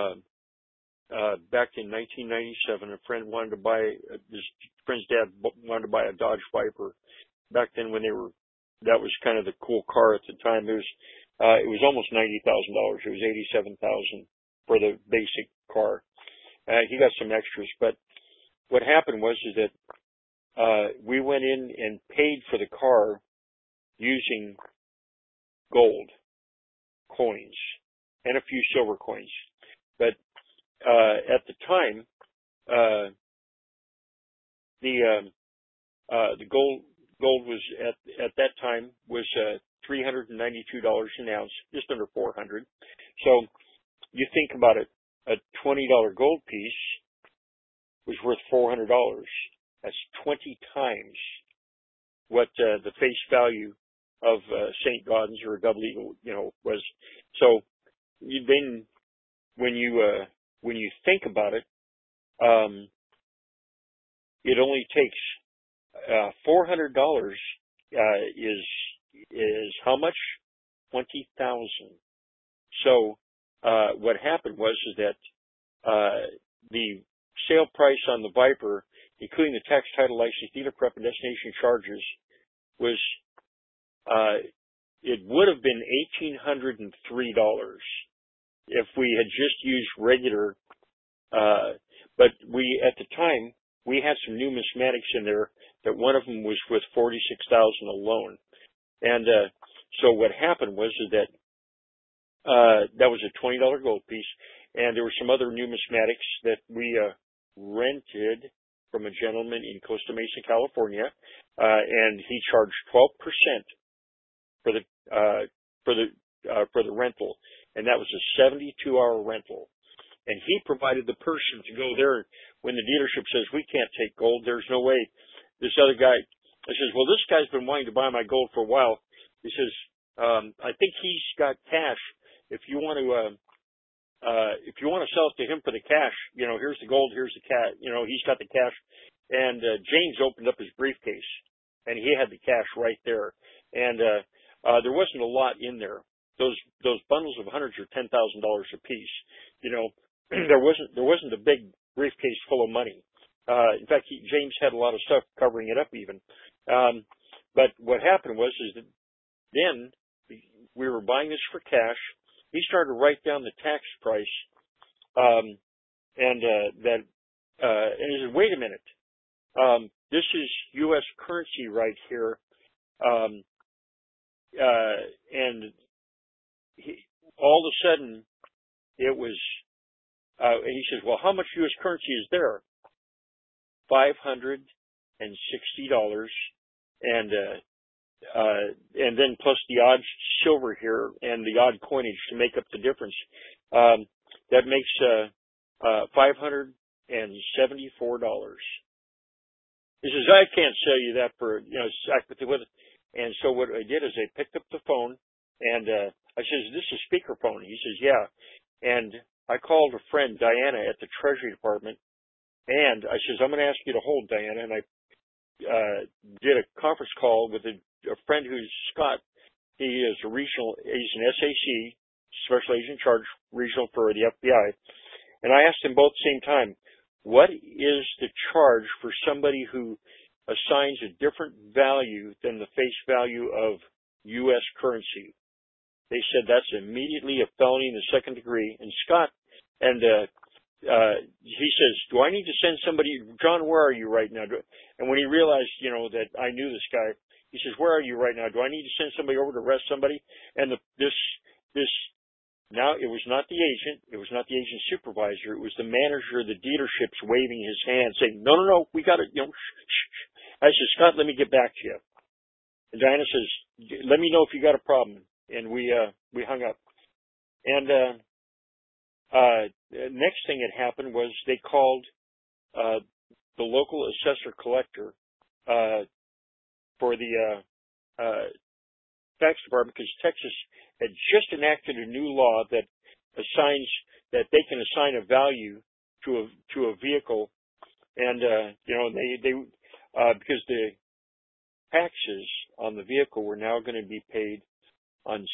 back in 1997, a friend wanted to buy, his friend's dad wanted to buy a Dodge Viper. Back then when that was kind of the cool car at the time. It was almost $90,000. It was $87,000 for the basic car. He got some extras, but what happened was that we went in and paid for the car using gold coins and a few silver coins. But at the time, the gold was at that time was $392 an ounce, just under $400. So you think about it, a $20 gold piece was worth $400. That's 20 times what the face value of St. Gaudens or a Double Eagle, was. So then, when you think about it, it only takes $400 is how much? 20,000. So what happened was that the sale price on the Viper, including the tax, title, license, dealer prep, and destination charges, was it would have been $1,803 if we had just used regular. But at the time, we had some numismatics in there that one of them was worth $46,000 alone. And so what happened was that that was a $20 gold piece, and there were some other numismatics that we rented from a gentleman in Costa Mesa, California, and he charged 12% for the rental, and that was a 72-hour rental. And he provided the person to go there when the dealership says, we can't take gold, there's no way. This other guy, I says, well, this guy's been wanting to buy my gold for a while. He says, I think he's got cash. If you want to if you want to sell it to him for the cash, here's the gold, here's the cash. He's got the cash. And James opened up his briefcase, and he had the cash right there. And there wasn't a lot in there. Those bundles of hundreds or $10,000 a piece. There wasn't a big briefcase full of money. In fact, James had a lot of stuff covering it up even. But what happened was that then we were buying this for cash. He started to write down the tax price, and he said, "Wait a minute, this is U.S. currency right here," and all of a sudden it was, and he says, "Well, how much U.S. currency is there?" $560, and then plus the odd silver here and the odd coinage to make up the difference. That makes $574. He says, "I can't sell you that for, and so what I did is I picked up the phone and I says, "This is speakerphone." He says, "Yeah." And I called a friend, Diana, at the Treasury Department, and I says, "I'm going to ask you to hold, Diana." And I did a conference call with a friend who's Scott. He is he's an SAC, Special Agent in Charge, regional for the FBI. And I asked them both at the same time, what is the charge for somebody who assigns a different value than the face value of U.S. currency? They said that's immediately a felony in the second degree. And Scott, and he says, "Do I need to send somebody? John, where are you right now?" And when he realized, that I knew this guy, he says, "Where are you right now? Do I need to send somebody over to arrest somebody?" And now it was not the agent. It was not the agent supervisor. It was the manager of the dealerships waving his hand saying, no, we got it. I said, "Scott, let me get back to you." And Diana says, "Let me know if you got a problem." And we hung up. And, next thing that happened was they called, the local assessor collector, for the, tax department, because Texas had just enacted a new law that they can assign a value to a vehicle, and because the taxes on the vehicle were now going to be paid on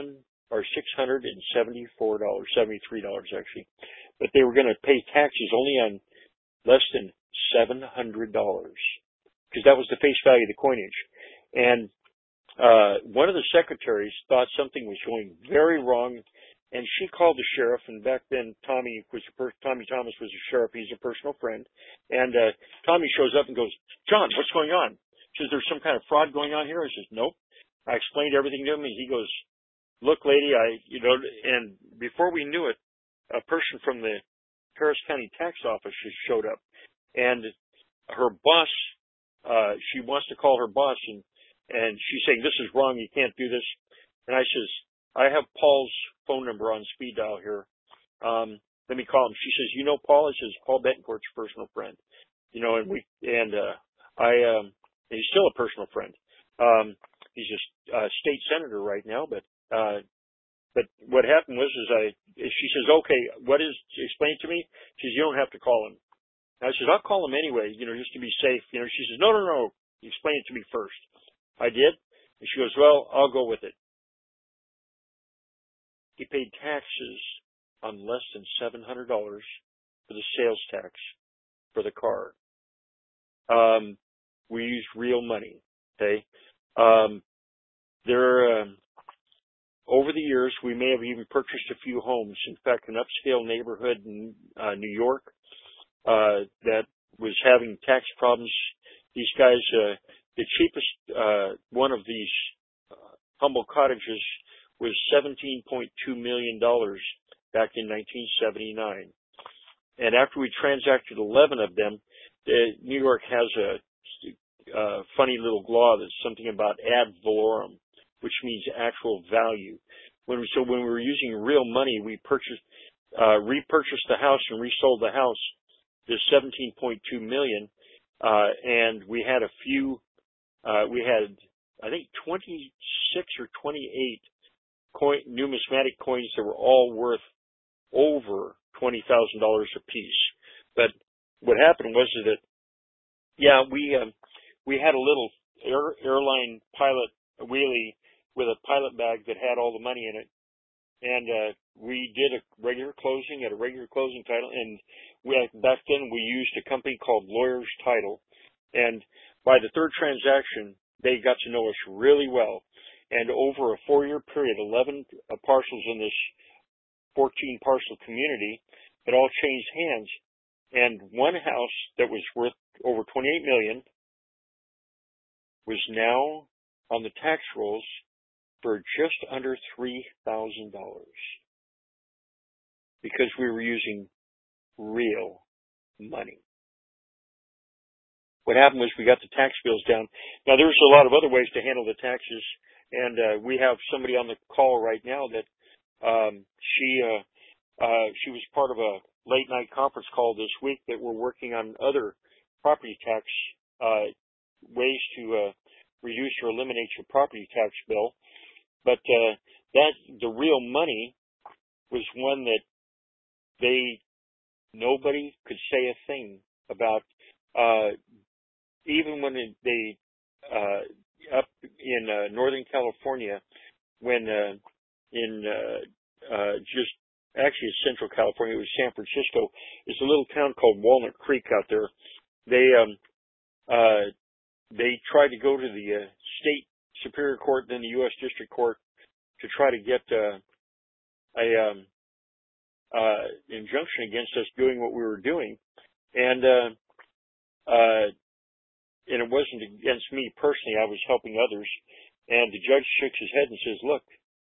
$674, $73 but they were going to pay taxes only on less than $700 because that was the face value of the coinage. And one of the secretaries thought something was going very wrong, and she called the sheriff. And back then, Tommy Thomas was a sheriff. He's a personal friend. And Tommy shows up and goes, "John, what's going on?" She says, "There's some kind of fraud going on here." I says, "Nope." I explained everything to him, and he goes, "Look, lady, and before we knew it, a person from the Harris County Tax Office just showed up, and her boss, she wants to call her boss, and she's saying, 'This is wrong. You can't do this.' And I says, 'I have Paul's phone number on speed dial here. Let me call him.' She says, 'You know Paul?' I says, 'Paul Betancourt's a personal friend.' He's still a personal friend. He's a state senator right now, but what happened was she says, 'Okay, explain it to me.' She says, 'You don't have to call him.' And I says, 'I'll call him anyway, just to be safe.' She says, No, explain it to me first.' I did. And she goes, 'Well, I'll go with it.' He paid taxes on less than $700 for the sales tax for the car. We used real money. Okay. Over the years, we may have even purchased a few homes. In fact, an upscale neighborhood in New York that was having tax problems. These guys, the cheapest one of these humble cottages was $17.2 million back in 1979. And after we transacted 11 of them, New York has a funny little law that's something about ad valorem, which means actual value. When we were using real money, we repurchased the house and resold the house. There's $17.2 million, and we had I think 26 or 28 numismatic coins that were all worth over $20,000 apiece. But what happened was that, yeah, we had a little airline pilot wheelie with a pilot bag that had all the money in it. And we did a regular closing at a regular closing title, and back then we used a company called Lawyers Title. And by the third transaction, they got to know us really well. And over a 4-year period, 11 parcels in this 14 parcel community had all changed hands. And one house that was worth over $28 million was now on the tax rolls for just under $3,000 because we were using real money. What happened was we got the tax bills down. Now, there's a lot of other ways to handle the taxes, and we have somebody on the call right now that she was part of a late night conference call this week that we're working on other property tax ways to reduce or eliminate your property tax bill. But the real money was one that nobody could say a thing about. Even when they up in Northern California, when just actually it's Central California, it was San Francisco. There's a little town called Walnut Creek out there. They tried to go to the state Superior Court, then the U.S. District Court, to try to get an injunction against us doing what we were doing, and it wasn't against me personally. I was helping others, and the judge shook his head and says, "Look,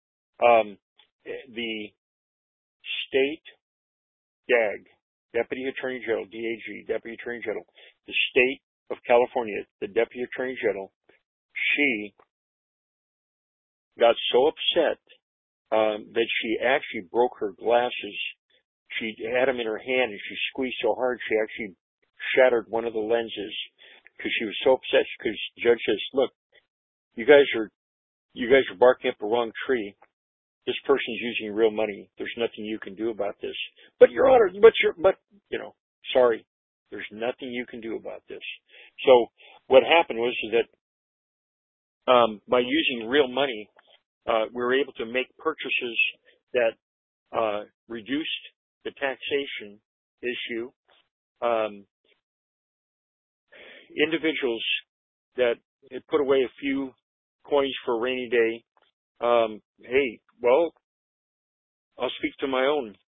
the state DAG, Deputy Attorney General, DAG, Deputy Attorney General, the state of California, the Deputy Attorney General, she got so upset that she actually broke her glasses. She had them in her hand, and she squeezed so hard she actually shattered one of the lenses because she was so upset. Because the judge says, "Look, you guys are barking up the wrong tree. This person's using real money. There's nothing you can do about this." "But Your Honor, sorry, there's nothing you can do about this." So what happened was that by using real money, we were able to make purchases that reduced the taxation issue. Individuals that had put away a few coins for a rainy day, hey, well, I'll speak to my own.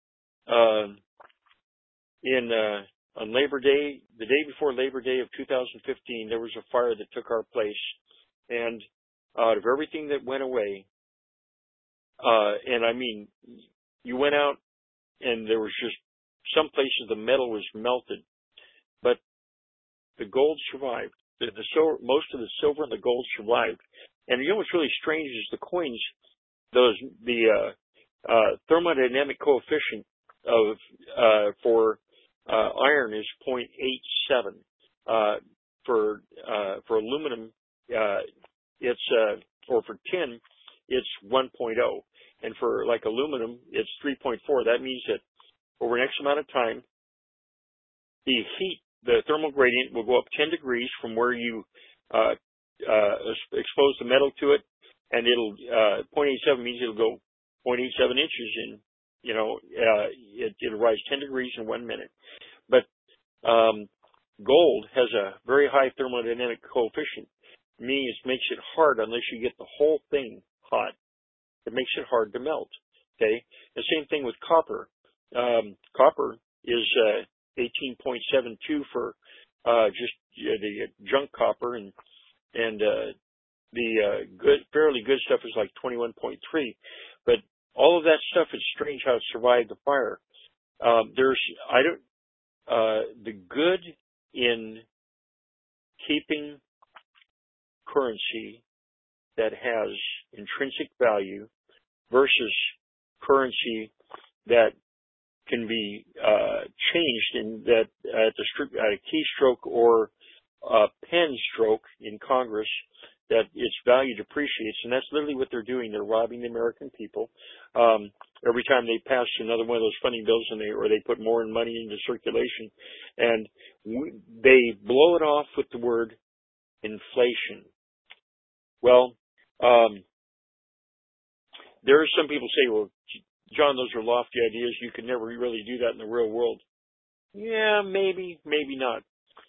On Labor Day, the day before Labor Day of 2015, there was a fire that took our place, and out of everything that went away, and I mean, you went out and there was just some places the metal was melted, but the gold survived. Most of the silver and the gold survived. And you know what's really strange is the coins, the thermodynamic coefficient for iron is 0.87. For aluminum, it's or for tin, it's 1.0. And for like aluminum, it's 3.4. That means that over an X amount of time, the thermal gradient will go up 10 degrees from where you expose the metal to it, and it'll 0.87 means it'll go 0.87 inches, and it'll rise 10 degrees in 1 minute. But gold has a very high thermodynamic coefficient, meaning it makes it hard unless you get the whole thing hot. It makes it hard to melt. Okay, the same thing with copper. Copper is 18.72 for just the junk copper, and the fairly good stuff is like 21.3. But all of that stuff, it's strange how it survived the fire. The good in keeping currency that has intrinsic value versus currency that can be changed in that at a keystroke or a pen stroke in Congress that its value depreciates, and that's literally what they're doing. They're robbing the American people. Every time they pass another one of those funding bills, or they put more money into circulation, and they blow it off with the word inflation. Well, there are some people say, well, John, those are lofty ideas. You could never really do that in the real world. Yeah, maybe not.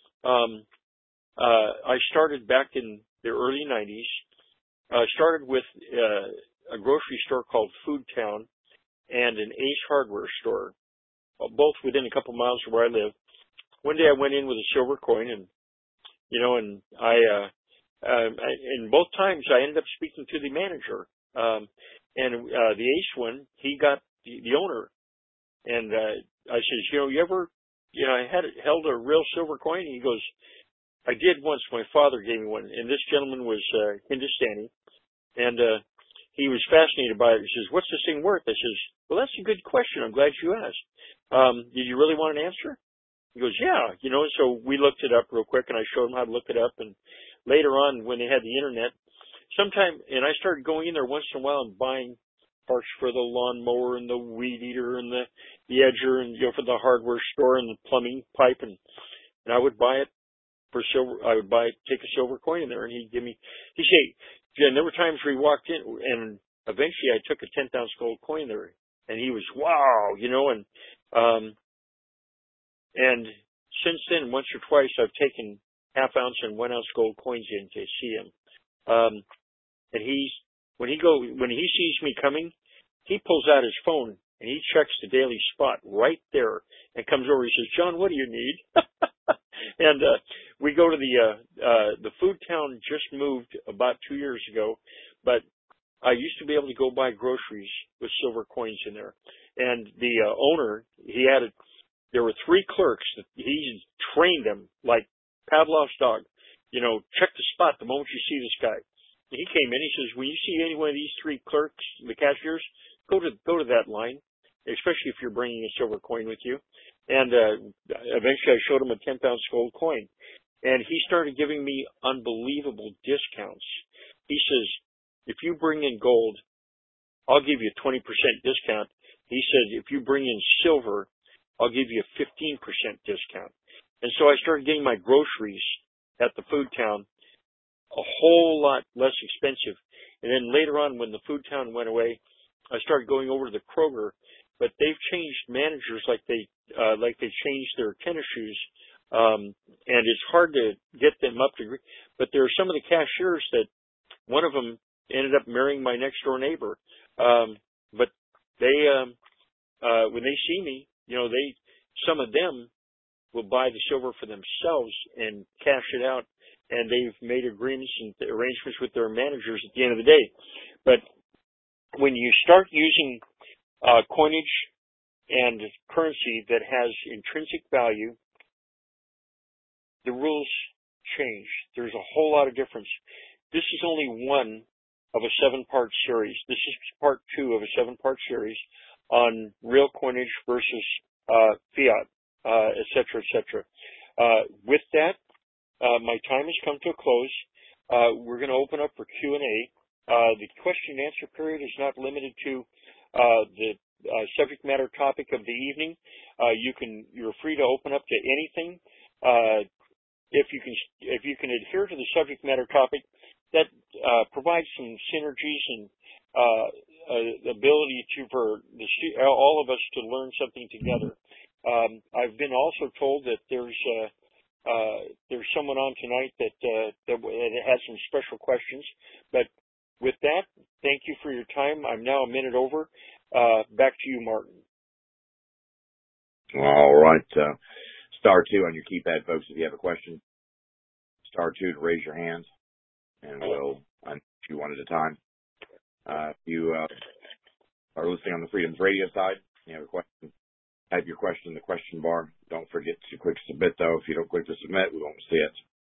I started back in the early 90s. Started with a grocery store called Food Town and an Ace Hardware store, both within a couple miles of where I live. One day I went in with a silver coin, and and both times I ended up speaking to the manager. The Ace one, he got the owner, and I says, I held a real silver coin. And he goes, I did once. My father gave me one, and this gentleman was Hindustani, and he was fascinated by it. He says, "What's this thing worth?" I says, "Well, that's a good question. I'm glad you asked. Did you really want an answer?" He goes, "Yeah." So we looked it up real quick, and I showed him how to look it up. And later on, when they had the internet, and I started going in there once in a while and buying parts for the lawnmower and the weed eater and the edger, and for the hardware store and the plumbing pipe, and I would buy it for silver. I would take a silver coin in there, and he'd say, and there were times where he walked in, and eventually I took a 10th ounce gold coin there, and he was, wow, and since then, once or twice, I've taken half ounce and 1 ounce gold coins in to see him. And when he sees me coming, he pulls out his phone and he checks the daily spot right there and comes over. He says, "John, what do you need?" And we go to the Food Town. Just moved about 2 years ago, but I used to be able to go buy groceries with silver coins in there. And the owner, there were 3 clerks that he trained them like Pavlov's dog. Check the spot the moment you see this guy. And he came in. He says, "When you see any one of these 3 clerks, the cashiers, go to that line, especially if you're bringing a silver coin with you." And eventually, I showed him a 10th ounce gold coin, and he started giving me unbelievable discounts. He says, "If you bring in gold, I'll give you a 20% discount." He said, "If you bring in silver, I'll give you a 15% discount." And so I started getting my groceries at the Food Town a whole lot less expensive. And then later on, when the Food Town went away, I started going over to the Kroger, but they've changed managers like they changed their tennis shoes. And it's hard to get them up to agree. But there are some of the cashiers that one of them ended up marrying my next door neighbor. But they, when they see me, some of them will buy the silver for themselves and cash it out. And they've made agreements and arrangements with their managers at the end of the day. But when you start using coinage and currency that has intrinsic value, the rules change. There's a whole lot of difference. This is only one of a 7-part series. This is part 2 of a 7-part series on real coinage versus fiat, et cetera, et cetera. With that, my time has come to a close. We're going to open up for Q&A. The question and answer period is not limited to the subject matter topic of the evening. You're free to open up to anything. If you can adhere to the subject matter topic, that provides some synergies and ability for all of us to learn something together. I've been also told that there's someone on tonight that has some special questions. But with that, thank you for your time. I'm now a minute over. Back to you, Martin. All right. Star 2 on your keypad, folks, if you have a question. Star 2 to raise your hand, and we'll unmute you one at a time. If you are listening on the Freedoms Radio side, you have a question, type your question in the question bar. Don't forget to click submit, though. If you don't click to submit, we won't see it.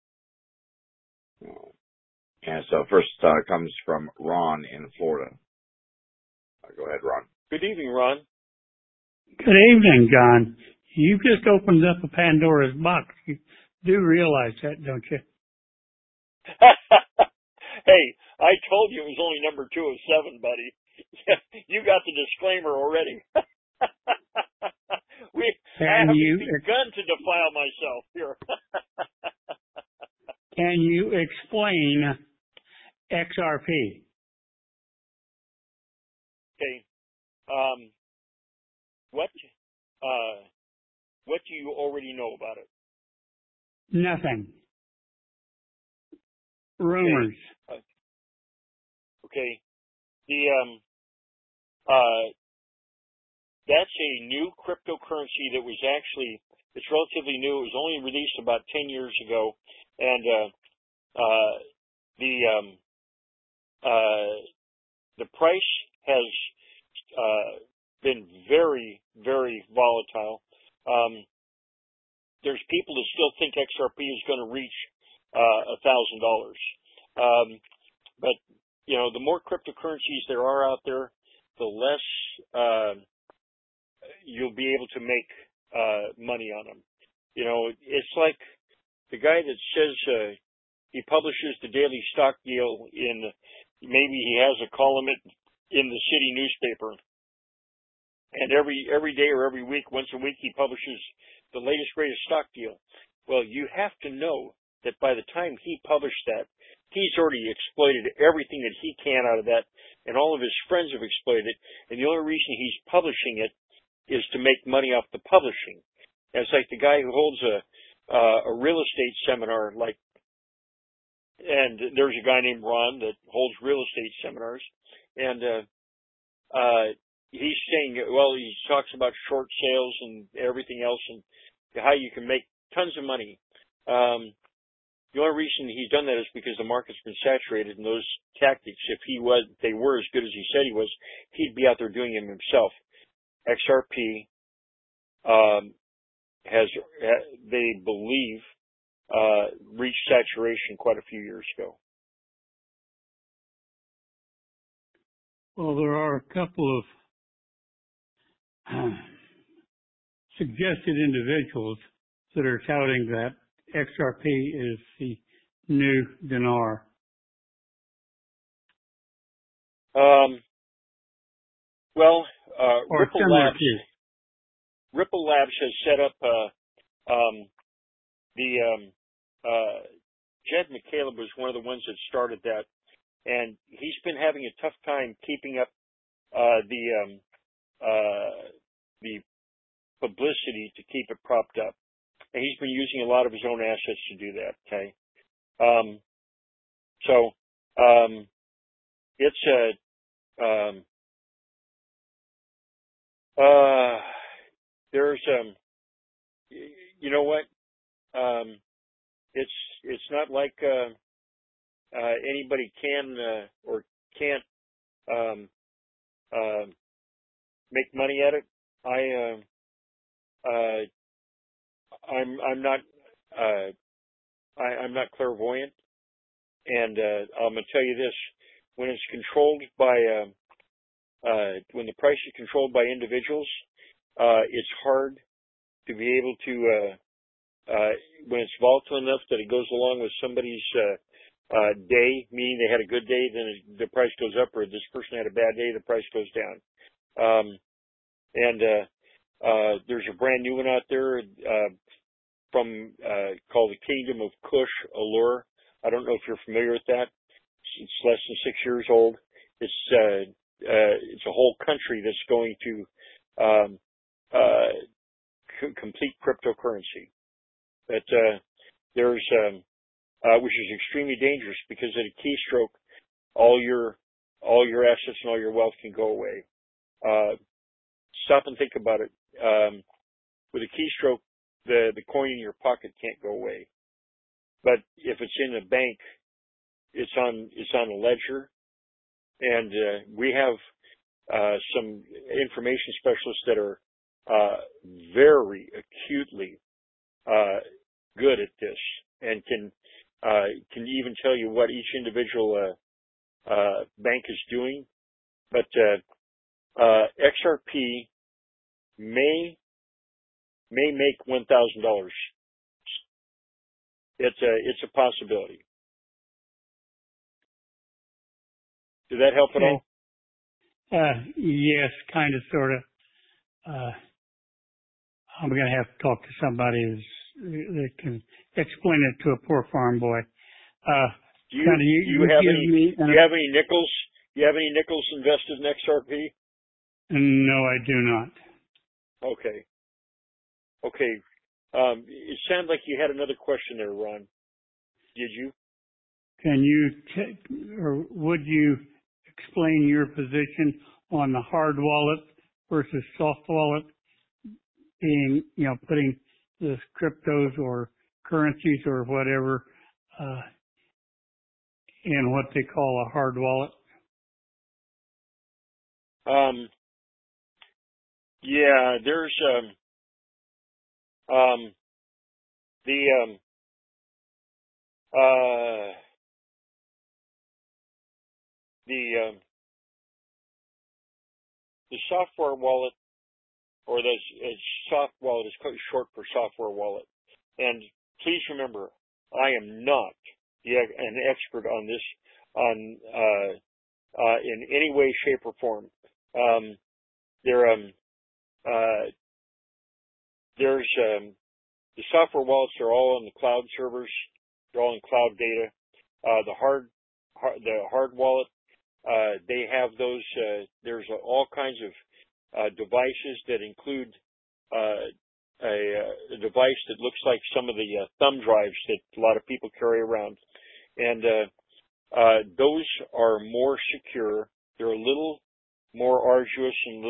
And so first comes from Ron in Florida. Go ahead, Ron. Good evening, Ron. Good evening, John. You just opened up a Pandora's box. You do realize that, don't you? Hey, I told you it was only number 2 of 7, buddy. You got the disclaimer already. I haven't begun to defile myself here. Can you explain XRP? Okay. What do you already know about it? Nothing. Rumors. Okay. That's a new cryptocurrency that was actually, it's relatively new. It was only released about 10 years ago. And, the price has, been very, very volatile. There's people that still think XRP is going to reach, $1,000. But, the more cryptocurrencies there are out there, the less, you'll be able to make, money on them. It's like the guy that says, he publishes the daily stock deal maybe he has a column in the city newspaper. And every day or every week, once a week, he publishes the latest, greatest stock deal. Well, you have to know that by the time he published that, he's already exploited everything that he can out of that, and all of his friends have exploited it. And the only reason he's publishing it is to make money off the publishing. And it's like the guy who holds a real estate seminar, and there's a guy named Ron that holds real estate seminars, and he's saying, well, he talks about short sales and everything else and how you can make tons of money. The only reason he's done that is because the market's been saturated, and those tactics, if they were as good as he said he was, he'd be out there doing them himself. XRP they believe, reached saturation quite a few years ago. Well, there are a couple of suggested individuals that are touting that XRP is the new dinar. Ripple Labs has set up Jed McCaleb was one of the ones that started that, and he's been having a tough time keeping up the publicity to keep it propped up. And he's been using a lot of his own assets to do that, okay? There's, you know what? It's not like, anybody can, or can't, make money at it. I'm not clairvoyant, and I'm gonna tell you this: when it's controlled by, when the price is controlled by individuals, it's hard to be able to, when it's volatile enough that it goes along with somebody's day, meaning they had a good day, then the price goes up, or this person had a bad day, the price goes down. There's a brand new one out there called the Kingdom of Kush Allure. I don't know if you're familiar with that. It's less than 6 years old. It's a whole country that's going to complete cryptocurrency. But there's which is extremely dangerous, because at a keystroke, all your assets and all your wealth can go away. Stop and think about it. With a keystroke, the coin in your pocket can't go away. But if it's in a bank, it's on a ledger, and we have some information specialists that are very acutely good at this, and can even tell you what each individual bank is doing. But XRP may make $1,000. It's a possibility. Did that help at all? Yes, kind of, sort of. I'm going to have to talk to somebody that can explain it to a poor farm boy. Do you have any nickels? Do you have any nickels invested in XRP? No, I do not. Okay. It sounded like you had another question there, Ron. Did you? Can you, or would you explain your position on the hard wallet versus soft wallet being, putting the cryptos or currencies or whatever in what they call a hard wallet? Yeah, there's the software wallet, or the soft wallet is short for software wallet. And please remember, I am not an expert on this in any way, shape, or form. There's the software wallets are all on the cloud servers. They're all in cloud data. The hard wallet, they have those. There's all kinds of devices that include a device that looks like some of the thumb drives that a lot of people carry around, and those are more secure. They're a little more arduous and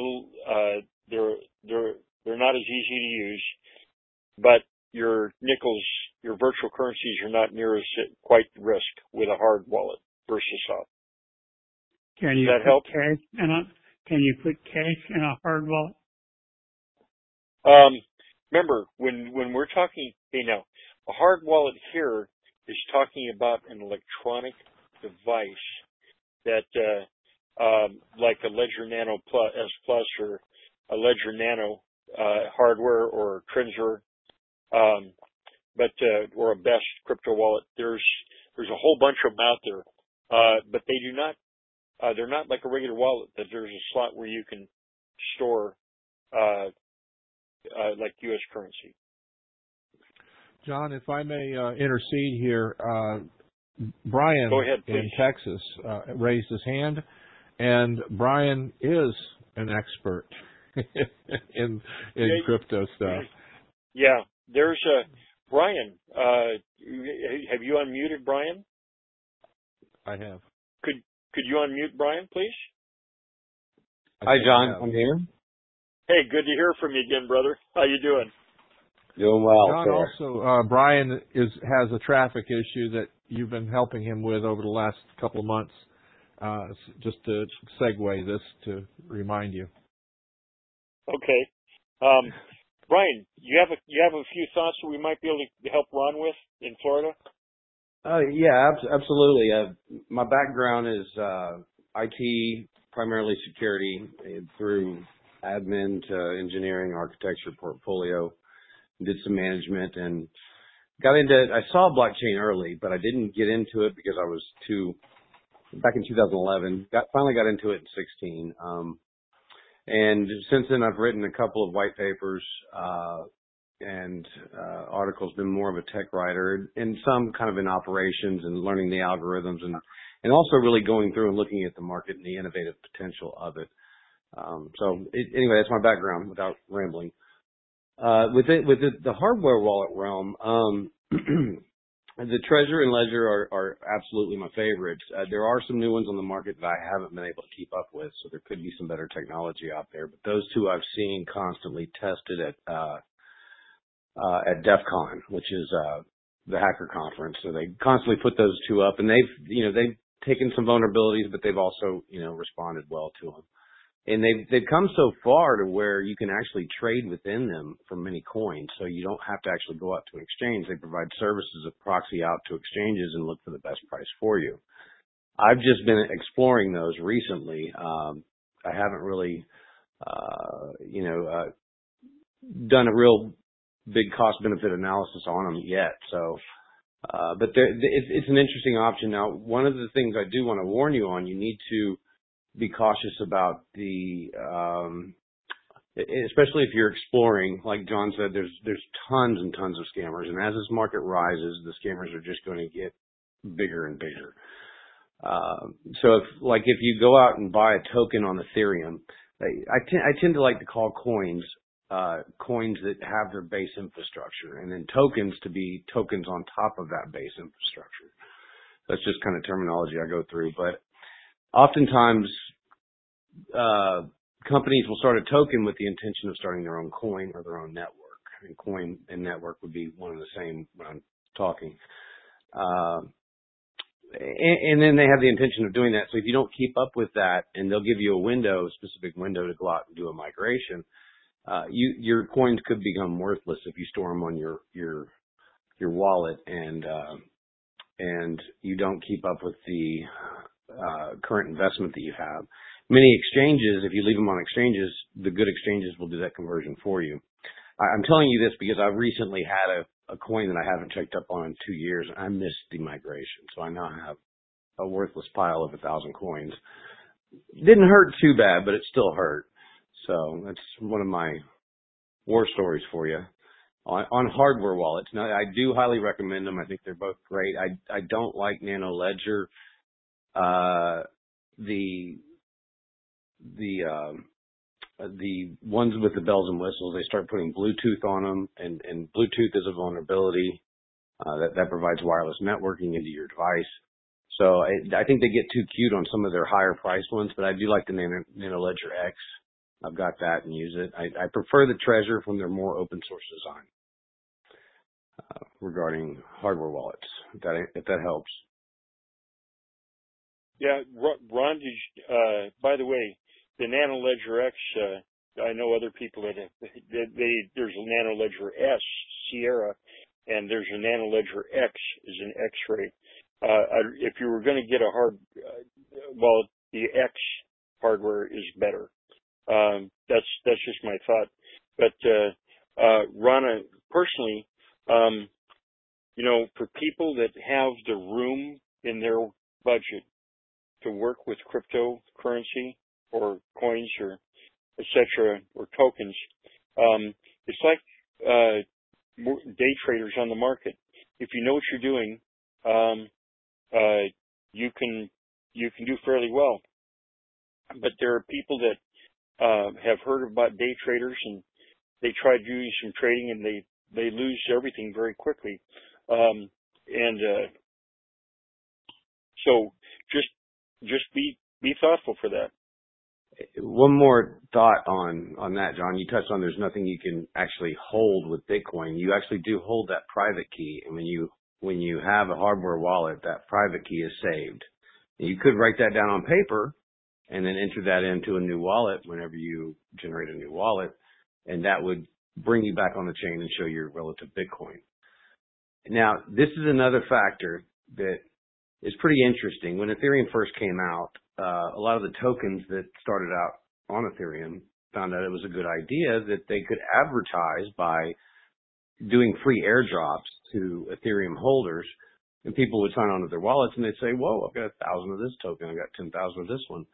they're not as easy to use, but your nickels, your virtual currencies are not near as quite the risk with a hard wallet versus soft. Can you put cash in a hard wallet? Remember, when we're talking, now, a hard wallet here is talking about an electronic device that, like a Ledger Nano S Plus or a Ledger Nano hardware or Trezor, or a Best crypto wallet. There's a whole bunch of them out there, but they do not. They're not like a regular wallet. That there's a slot where you can store like U.S. currency. John, if I may intercede here, Brian Go ahead, in Texas raised his hand, and Brian is an expert in crypto stuff. Yeah, there's Brian. Have you unmuted Brian? I have. Could you unmute Brian, please? Hi, John. I'm here. Hey, good to hear from you again, brother. How you doing? Doing well. John, also, Brian has a traffic issue that you've been helping him with over the last couple of months. Just to segue this to remind you. Okay. Brian, you have a few thoughts that we might be able to help Ron with in Florida? Yeah, absolutely. My background is IT, primarily security, through admin to engineering, architecture, portfolio. Did some management and got into it. I saw blockchain early, but I didn't get into it because I was back in 2011. Finally got into it in 16. And since then, I've written a couple of white papers and articles. Been more of a tech writer, and some kind of in operations and learning the algorithms, and also really going through and looking at the market and the innovative potential of it. Anyway, that's my background without rambling. With the hardware wallet realm, the Trezor and Ledger are absolutely my favorites. There are some new ones on the market that I haven't been able to keep up with, so there could be some better technology out there. But those two I've seen constantly tested at DEF CON, which is the hacker conference. So they constantly put those two up, and they've taken some vulnerabilities, but they've also responded well to them. And they've come so far to where you can actually trade within them for many coins, so you don't have to actually go out to an exchange. They provide services of proxy out to exchanges and look for the best price for you. I've just been exploring those recently. I haven't really, done a real big cost-benefit analysis on them yet. So But it's an interesting option. Now, one of the things I do want to warn you on, you need to be cautious about especially if you're exploring. Like John said, there's tons and tons of scammers, and as this market rises, the scammers are just going to get bigger and bigger. So if you go out and buy a token on Ethereum, I tend to like to call coins that have their base infrastructure, and then tokens to be tokens on top of that base infrastructure. That's just kind of terminology I go through. But oftentimes, companies will start a token with the intention of starting their own coin or their own network. And coin and network would be one and the same when I'm talking. And then they have the intention of doing that. So if you don't keep up with that, and they'll give you a specific window to go out and do a migration, your coins could become worthless if you store them on your wallet and you don't keep up with the current investment that you have. Many exchanges, if you leave them on exchanges, the good exchanges will do that conversion for you. I'm telling you this because I've recently had a coin that I haven't checked up on in 2 years. I missed the migration, so I now have a worthless pile of 1,000 coins. Didn't hurt too bad, but it still hurt. So that's one of my war stories for you. On hardware wallets, now I do highly recommend them. I think they're both great. I don't like Nano Ledger. The ones with the bells and whistles, they start putting Bluetooth on them, and Bluetooth is a vulnerability that provides wireless networking into your device. So I think they get too cute on some of their higher priced ones, but I do like the Nano Ledger X. I've got that and use it. I prefer the Trezor from their more open source design regarding hardware wallets, if that helps. Yeah, Ron, by the way, the Nano Ledger X, I know other people that there's a Nano Ledger S, Sierra, and there's a Nano Ledger X, is an X-ray. If you were going to get a the X hardware is better. That's just my thought. But Rana, personally, for people that have the room in their budget to work with cryptocurrency or coins or et cetera, or tokens, it's like day traders on the market. If you know what you're doing, you can do fairly well. But there are people that have heard about day traders, and they try to do some trading, and they lose everything very quickly. So just be thoughtful for that. One more thought on that, John. You touched on there's nothing you can actually hold with Bitcoin. You actually do hold that private key, and when you have a hardware wallet, that private key is saved. And you could write that down on paper and then enter that into a new wallet whenever you generate a new wallet, and that would bring you back on the chain and show your relative Bitcoin. Now, this is another factor that is pretty interesting. When Ethereum first came out, a lot of the tokens that started out on Ethereum found out it was a good idea that they could advertise by doing free airdrops to Ethereum holders, and people would sign on to their wallets and they'd say, whoa, I've got 1,000 of this token, I've got 10,000 of this one.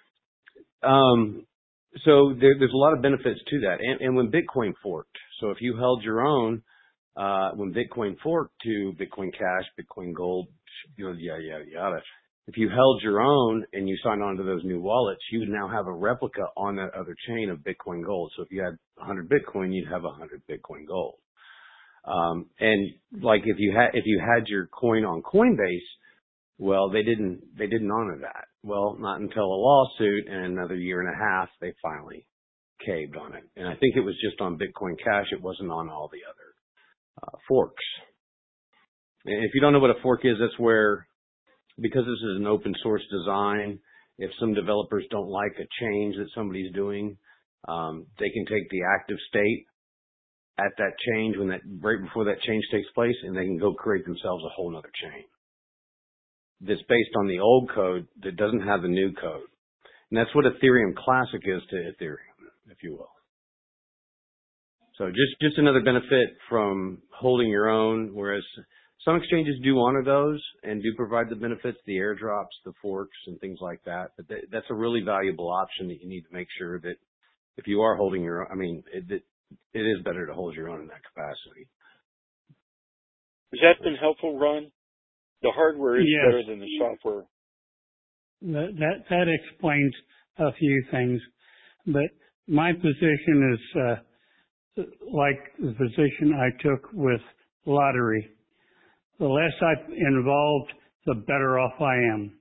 So there's a lot of benefits to that. And when Bitcoin forked, so if you held your own, when Bitcoin forked to Bitcoin Cash, Bitcoin Gold, yada, yada. If you held your own and you signed on to those new wallets, you would now have a replica on that other chain of Bitcoin Gold. So if you had 100 Bitcoin, you'd have 100 Bitcoin Gold. And like if you had your coin on Coinbase, well, they didn't honor that. Well, not until a lawsuit and another year and a half, they finally caved on it. And I think it was just on Bitcoin Cash. It wasn't on all the other forks. And if you don't know what a fork is, that's where, because this is an open source design, if some developers don't like a change that somebody's doing, they can take the active state at that change right before that change takes place, and they can go create themselves a whole other chain that's based on the old code that doesn't have the new code. And that's what Ethereum Classic is to Ethereum, if you will. So just another benefit from holding your own, whereas Some exchanges do honor those and do provide the benefits, the airdrops, the forks, and things like that. But that's a really valuable option that you need to make sure that if you are holding your own, it is better to hold your own in that capacity. Has that been helpful, Ron? The hardware is Yes. better than the software. That explains a few things, but my position is like the position I took with lottery. The less I'm involved, the better off I am.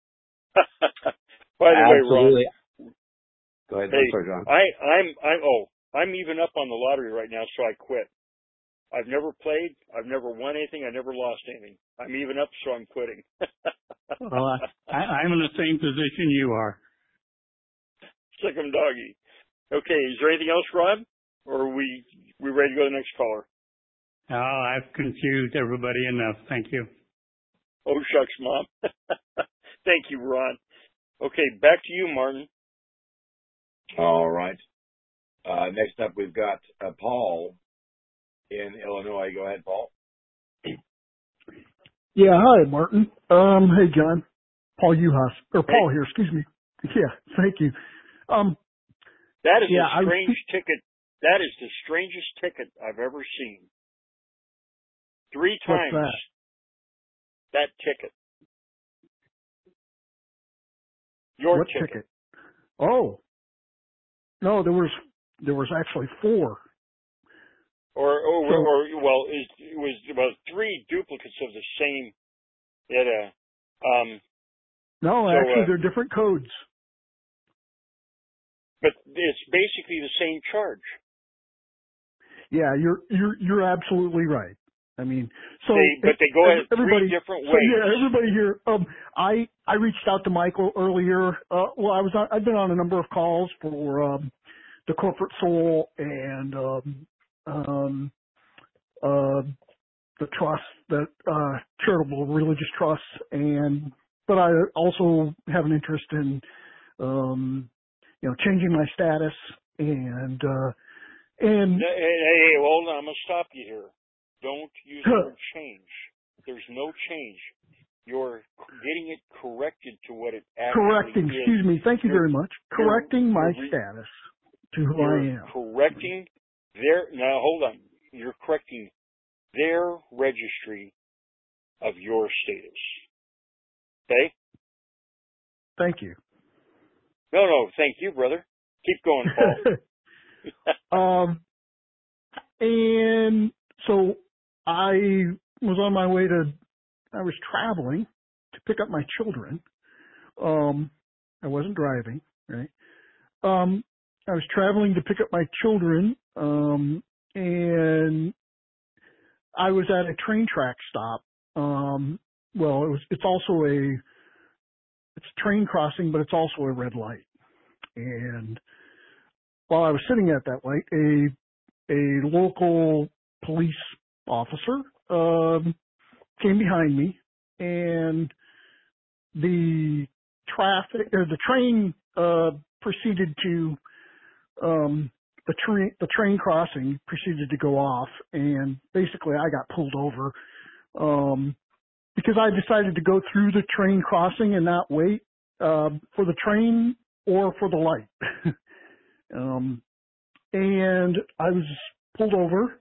By the way, Absolutely. Ron. Go ahead. Hey, I'm sorry, John. I'm even up on the lottery right now, so I quit. I've never played. I've never won anything. I never lost anything. I'm even up, so I'm quitting. Well, I'm in the same position you are. Sick 'em doggy. Okay, is there anything else, Ron? Or are we ready to go to the next caller? Oh, I've confused everybody enough. Thank you. Oh, shucks, Mom. Thank you, Ron. Okay, back to you, Martin. All right. Next up, we've got Paul in Illinois. Go ahead, Paul. Yeah, hi, Martin. Hey, John. Paul Uhas, or Paul here, excuse me. Yeah, thank you. That is a strange ticket. That is the strangest ticket I've ever seen. 3 times What's that ticket. Your what ticket? Oh, no, there was actually 4. It was about 3 duplicates of the same. No, actually, they're different codes. But it's basically the same charge. Yeah, you're absolutely right. I mean, but they go at 3 different ways. So yeah, everybody here. I reached out to Michael earlier. I've been on a number of calls for the corporate soul and the trust, that charitable religious trusts, but I also have an interest in changing my status and Hey, hold on, I'm gonna stop you here. Don't use the word change. There's no change. You're getting it corrected to what it actually is. Excuse me. Thank you very much. Correcting my status to who I am. Correcting now hold on. You're correcting their registry of your status. Okay? Thank you. No, thank you, brother. Keep going, Paul. And so I was traveling to pick up my children. I wasn't driving, right? I was traveling to pick up my children, and I was at a train track stop. It's a train crossing, but it's also a red light. And while I was sitting at that light, a local police officer came behind me, and the train proceeded to the train crossing proceeded to go off, and basically I got pulled over because I decided to go through the train crossing and not wait for the train or for the light. And I was pulled over.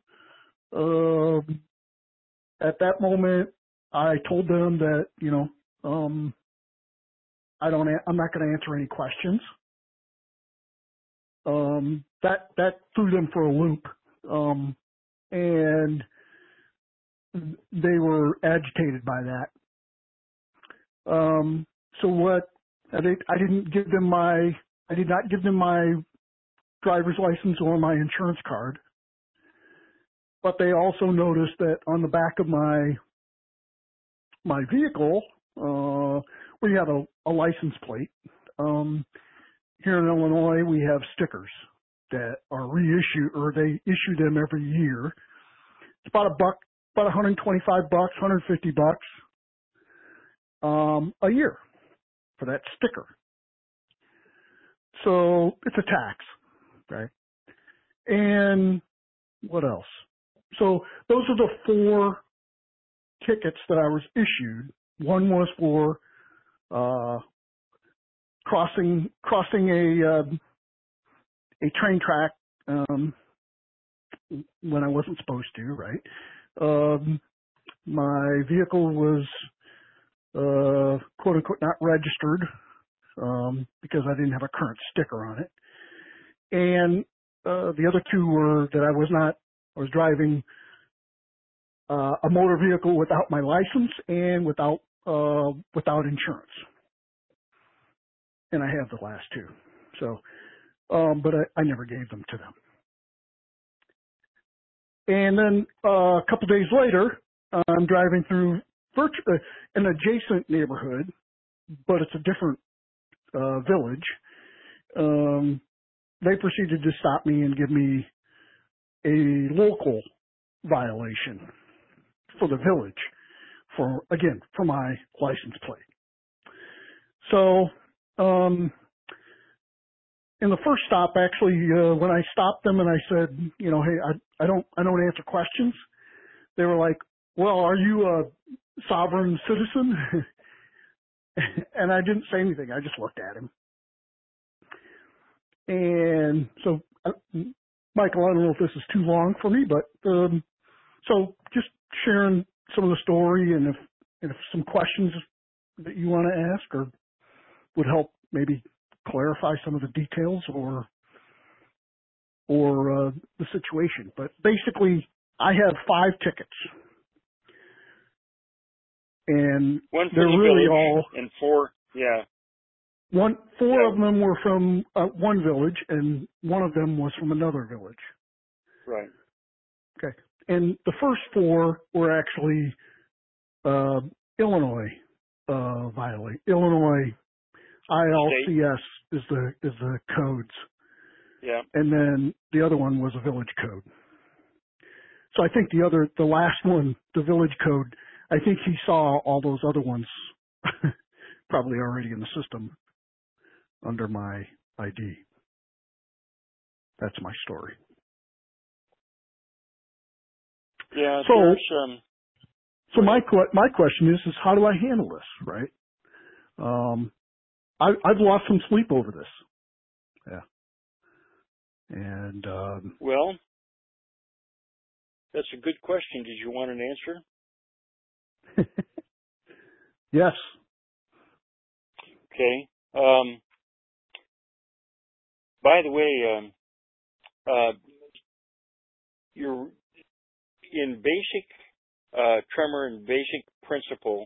At that moment, I told them that, I'm not going to answer any questions. That threw them for a loop. And they were agitated by that. So what, I did not give them my driver's license or my insurance card. But they also noticed that on the back of my vehicle, we have a license plate. Here in Illinois, we have stickers that are reissued, or they issue them every year. It's about $125, $150 a year for that sticker. So it's a tax, right? And what else? So those are the 4 tickets that I was issued. One was for crossing a train track when I wasn't supposed to, right? My vehicle was quote unquote not registered because I didn't have a current sticker on it. And the other two were that I was driving a motor vehicle without my license and without insurance. And I have the last two. So, but I never gave them to them. And then a couple days later, I'm driving through an adjacent neighborhood, but it's a different village. They proceeded to stop me and give me a local violation for the village for my license plate. So, in the first stop, actually, when I stopped them and I said, hey, I don't answer questions, they were like, well, are you a sovereign citizen? And I didn't say anything. I just looked at him. And so, Michael, I don't know if this is too long for me, but so just sharing some of the story, and if some questions that you want to ask or would help maybe clarify some of the details or the situation. But basically, I have 5 tickets, and one for they're the really village all and 4. Yeah. 4 of them were from one village, and one of them was from another village. Right. Okay. And the first 4 were actually Illinois Illinois ILCS is the codes. Yeah. And then the other one was a village code. So I think the last one, the village code, I think he saw all those other ones probably already in the system under my ID. That's my story. Yeah. So my question is how do I handle this, right? I've lost some sleep over this. Yeah. And well, that's a good question. Did you want an answer? Yes. Okay. By the way, you're in basic tremor and basic principle.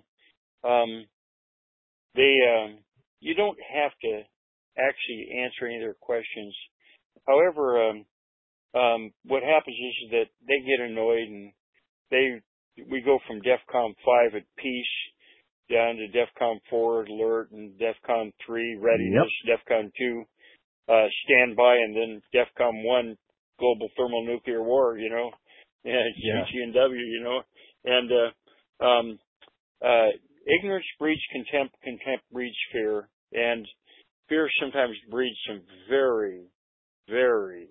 You don't have to actually answer any of their questions. However, what happens is that they get annoyed, and we go from DEFCON 5 at peace down to DEFCON 4 alert, and DEFCON 3 readiness, DEFCON 2 standby, and then DEFCON 1 global thermonuclear war. CCNW. And ignorance breeds contempt, contempt breeds fear, and fear sometimes breeds some very, very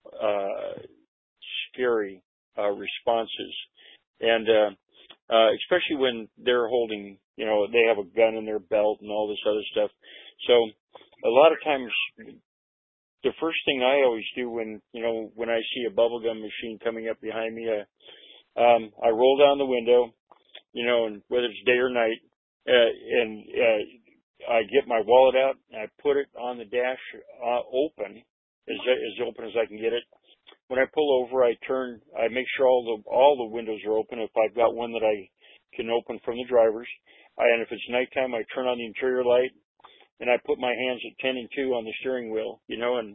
scary responses. And especially when they're holding, they have a gun in their belt and all this other stuff. So a lot of times, the first thing I always do when I see a bubblegum machine coming up behind me, I roll down the window, and whether it's day or night, and I get my wallet out and I put it on the dash open, as open as I can get it. When I pull over, I make sure all the windows are open. If I've got one that I can open from the driver's, and if it's nighttime, I turn on the interior light, and I put my hands at 10 and 2 on the steering wheel, and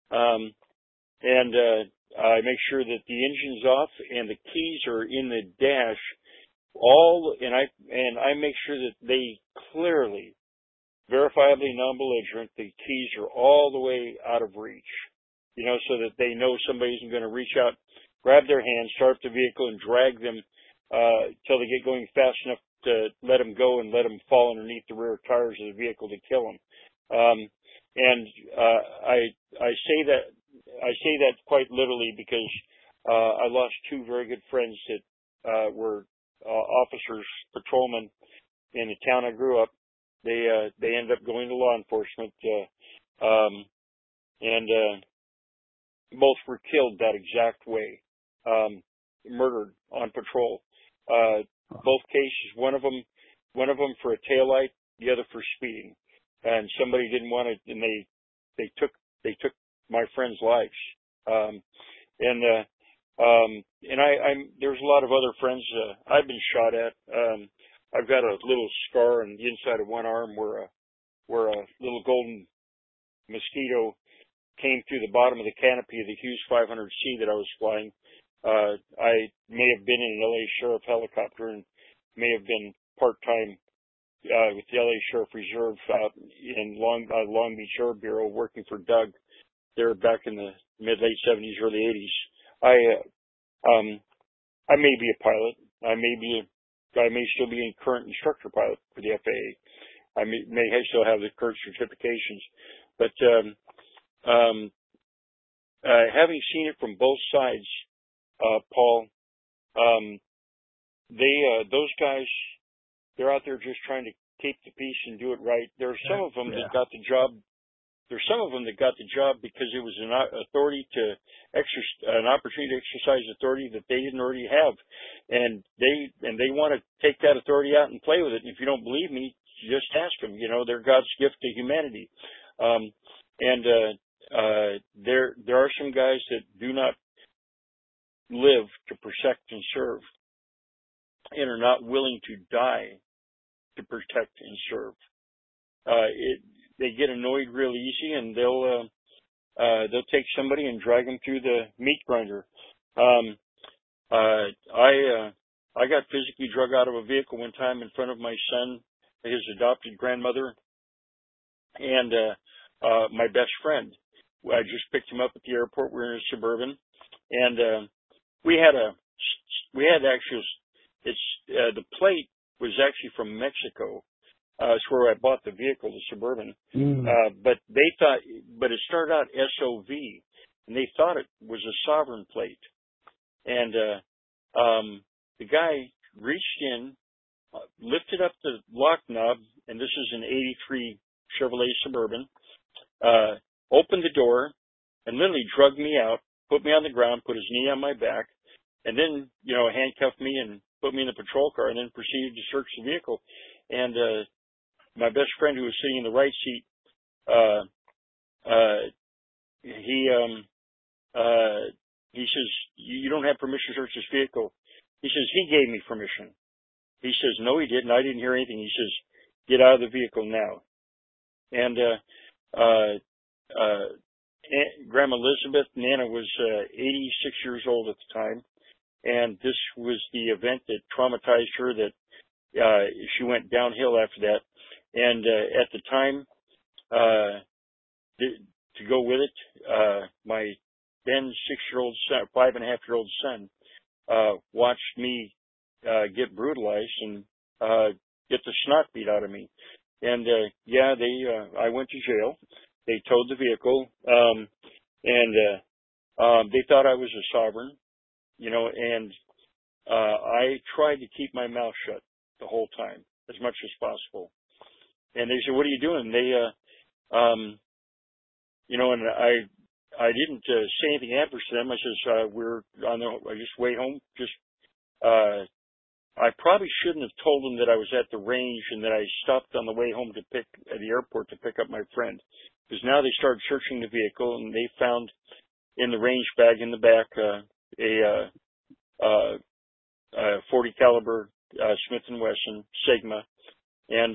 I make sure that the engine's off and the keys are in the dash. And I make sure that they clearly, verifiably non-belligerent, the keys are all the way out of reach, so that they know somebody isn't going to reach out, grab their hand, start up the vehicle, and drag them till they get going fast enough to let them go and let them fall underneath the rear tires of the vehicle to kill them. I say that quite literally because I lost 2 very good friends that were officers, patrolmen in the town I grew up. They ended up going to law enforcement, and both were killed that exact way, murdered on patrol. Both cases, one of them for a taillight, the other for speeding, and somebody didn't want it, and they took my friends' lives. And there's a lot of other friends I've been shot at. I've got a little scar on the inside of one arm where a little golden mosquito came through the bottom of the canopy of the Hughes 500C that I was flying. I may have been in an LA Sheriff helicopter and may have been part-time with the LA Sheriff Reserve out in Long Beach Air Bureau working for Doug. They were back in the late 70s, early 80s. I may be a pilot. I may still be a current instructor pilot for the FAA. I may still have the current certifications, but having seen it from both sides, Paul, those guys, they're out there just trying to keep the peace and do it right. There are some of them that got the job. There's some of them that got the job because it was an opportunity to exercise authority that they didn't already have, and they want to take that authority out and play with it. And if you don't believe me, just ask them. You know, they're God's gift to humanity. There are some guys that do not live to protect and serve, and are not willing to die to protect and serve. They get annoyed real easy, and they'll take somebody and drag them through the meat grinder. I got physically drug out of a vehicle one time in front of my son, his adopted grandmother, and my best friend. I just picked him up at the airport. We were in a Suburban, and the plate was actually from Mexico. It's where I bought the vehicle, the Suburban. But it started out SOV, and they thought it was a sovereign plate. And the guy reached in, lifted up the lock knob, and this is an 83 Chevrolet Suburban, opened the door, and literally drugged me out, put me on the ground, put his knee on my back, and then, handcuffed me and put me in the patrol car, and then proceeded to search the vehicle. And my best friend, who was sitting in the right seat, he says, "You don't have permission to search this vehicle." He says, "He gave me permission." He says, "No, he didn't. I didn't hear anything." He says, "Get out of the vehicle now." And Grandma Elizabeth, Nana, was 86 years old at the time, and this was the event that traumatized her, that she went downhill after that. And at the time, to go with it, my then 6-year-old son, 5.5-year-old son, watched me get brutalized and get the snot beat out of me. And I went to jail. They towed the vehicle, and they thought I was a sovereign, and I tried to keep my mouth shut the whole time as much as possible. And they said, "What are you doing?" They, and I didn't say anything adverse to them. I says, "We're on the just way home. I probably shouldn't have told them that I was at the range and that I stopped on the way home at the airport to pick up my friend, because now they started searching the vehicle, and they found in the range bag in the back a 40 caliber Smith & Wesson Sigma, and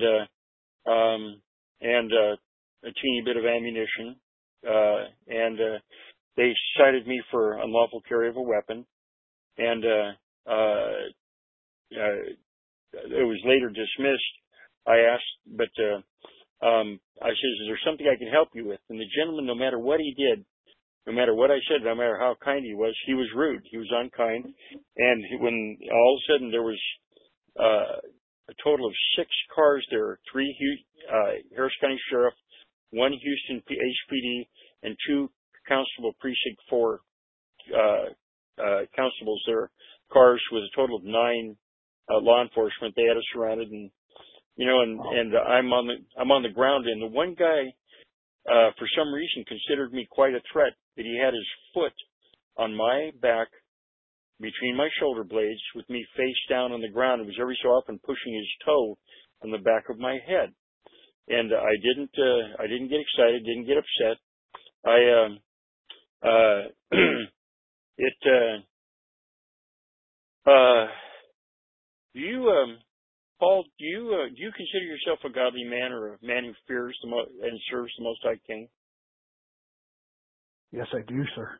a teeny bit of ammunition, and they cited me for unlawful carry of a weapon, and it was later dismissed. I asked, but I says, "Is there something I can help you with?" And the gentleman, no matter what he did, no matter what I said, no matter how kind he was rude. He was unkind. And when all of a sudden there was a total of 6 cars there, 3 Harris County Sheriff, 1 Houston HPD, and 2 Constable Precinct 4 constables there, cars with a total of 9 law enforcement. They had us surrounded, and and I'm on the ground, and the one guy, for some reason, considered me quite a threat. That he had his foot on my back, between my shoulder blades, with me face down on the ground. It was every so often pushing his toe on the back of my head, and I didn't get excited, didn't get upset. Paul, do you consider yourself a godly man, or a man who fears and serves the Most High King? Yes, I do, sir.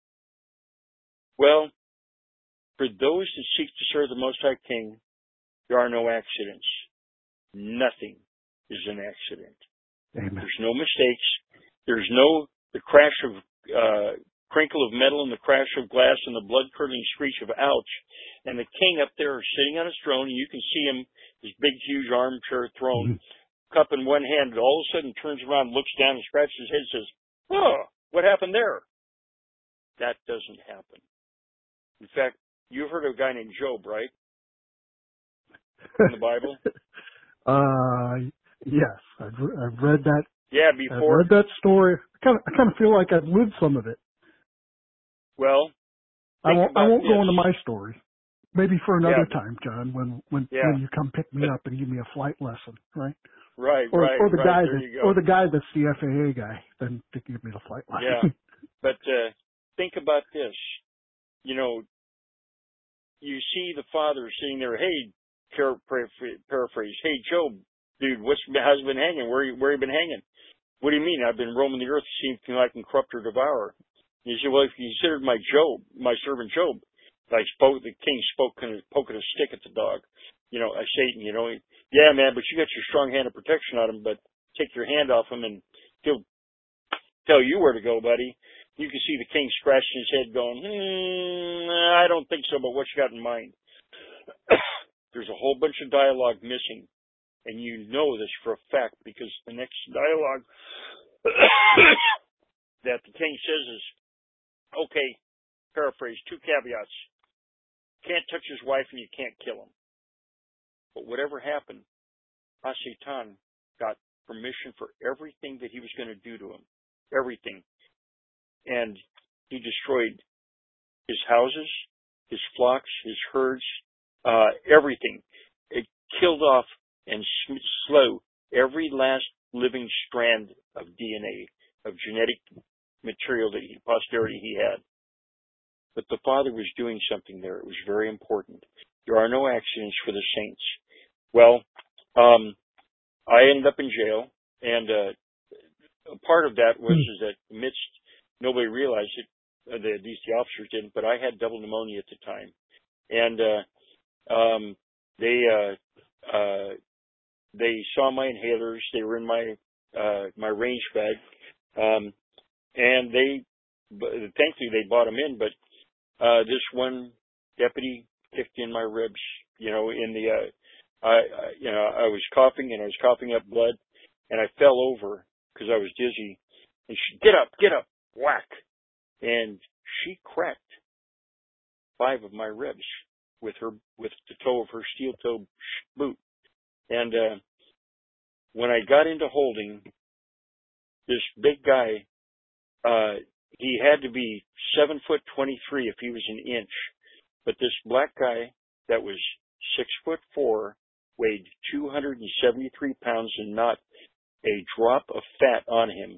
Well, for those that seek to serve the Most High King, there are no accidents. Nothing is an accident. Amen. There's no mistakes. There's no the crash of crinkle of metal and the crash of glass and the blood-curdling screech of ouch. And the king up there sitting on his throne, and you can see him, his big, huge armchair throne, cup in one hand, and all of a sudden turns around, looks down, and scratches his head and says, "Oh, what happened there?" That doesn't happen. In fact, you've heard of a guy named Job, right? In the Bible? Yes, I've read that. Yeah, I've read that story. I kind of feel like I've lived some of it. Well, I won't go into my story. Maybe for another time, John, when you come pick me up and give me a flight lesson, right? Right, or the guy that's the FAA guy, then to give me the flight lesson. Yeah, but think about this. You see the father sitting there. Hey, paraphrase. Hey, Job, dude, how's it been hanging? Where you been hanging? What do you mean? I've been roaming the earth, seeing if I can corrupt or devour. And he said, well, if you considered my servant Job, the king spoke, kind of poking a stick at the dog. Satan, yeah, man, but you got your strong hand of protection on him, but take your hand off him and he'll tell you where to go, buddy. You can see the king scratching his head going, I don't think so, but what you got in mind? There's a whole bunch of dialogue missing, and you know this for a fact because the next dialogue that the king says is, okay, paraphrase, 2 caveats. Can't touch his wife and you can't kill him. But whatever happened, Hasatan got permission for everything that he was going to do to him. Everything. And he destroyed his houses, his flocks, his herds, everything. It killed off and slew every last living strand of DNA, of genetic material posterity he had. But the Father was doing something there. It was very important. There are no accidents for the saints. Well, I ended up in jail, and a part of that was that nobody realized it, at least the officers didn't, but I had double pneumonia at the time. And they saw my inhalers. They were in my range bag. And thankfully they brought them in, but this one deputy kicked in my ribs, I was coughing and I was coughing up blood, and I fell over because I was dizzy, and she, get up, whack. And she cracked 5 of my ribs with the toe of her steel toe boot. And when I got into holding, this big guy, he had to be 7'23" if he was an inch. But this black guy that was 6'4", weighed 273 pounds and not a drop of fat on him.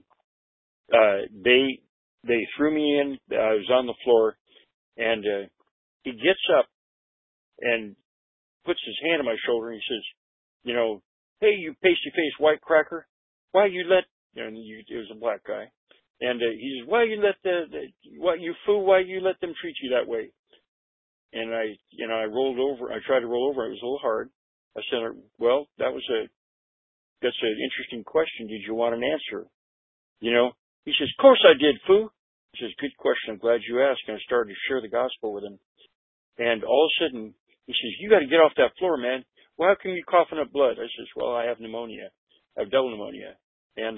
They threw me in. I was on the floor, and he gets up and puts his hand on my shoulder, and he says, hey, you pasty-faced white cracker, why you let, it was a black guy, and he says, why you let you fool, why you let them treat you that way? And I rolled over. I tried to roll over. It was a little hard. I said, well, that's an interesting question. Did you want an answer? He says, of course I did, fool. He says, good question. I'm glad you asked. And I started to share the gospel with him. And all of a sudden, he says, you got to get off that floor, man. Well, how come you coughing up blood? I says, well, I have pneumonia. I have double pneumonia. And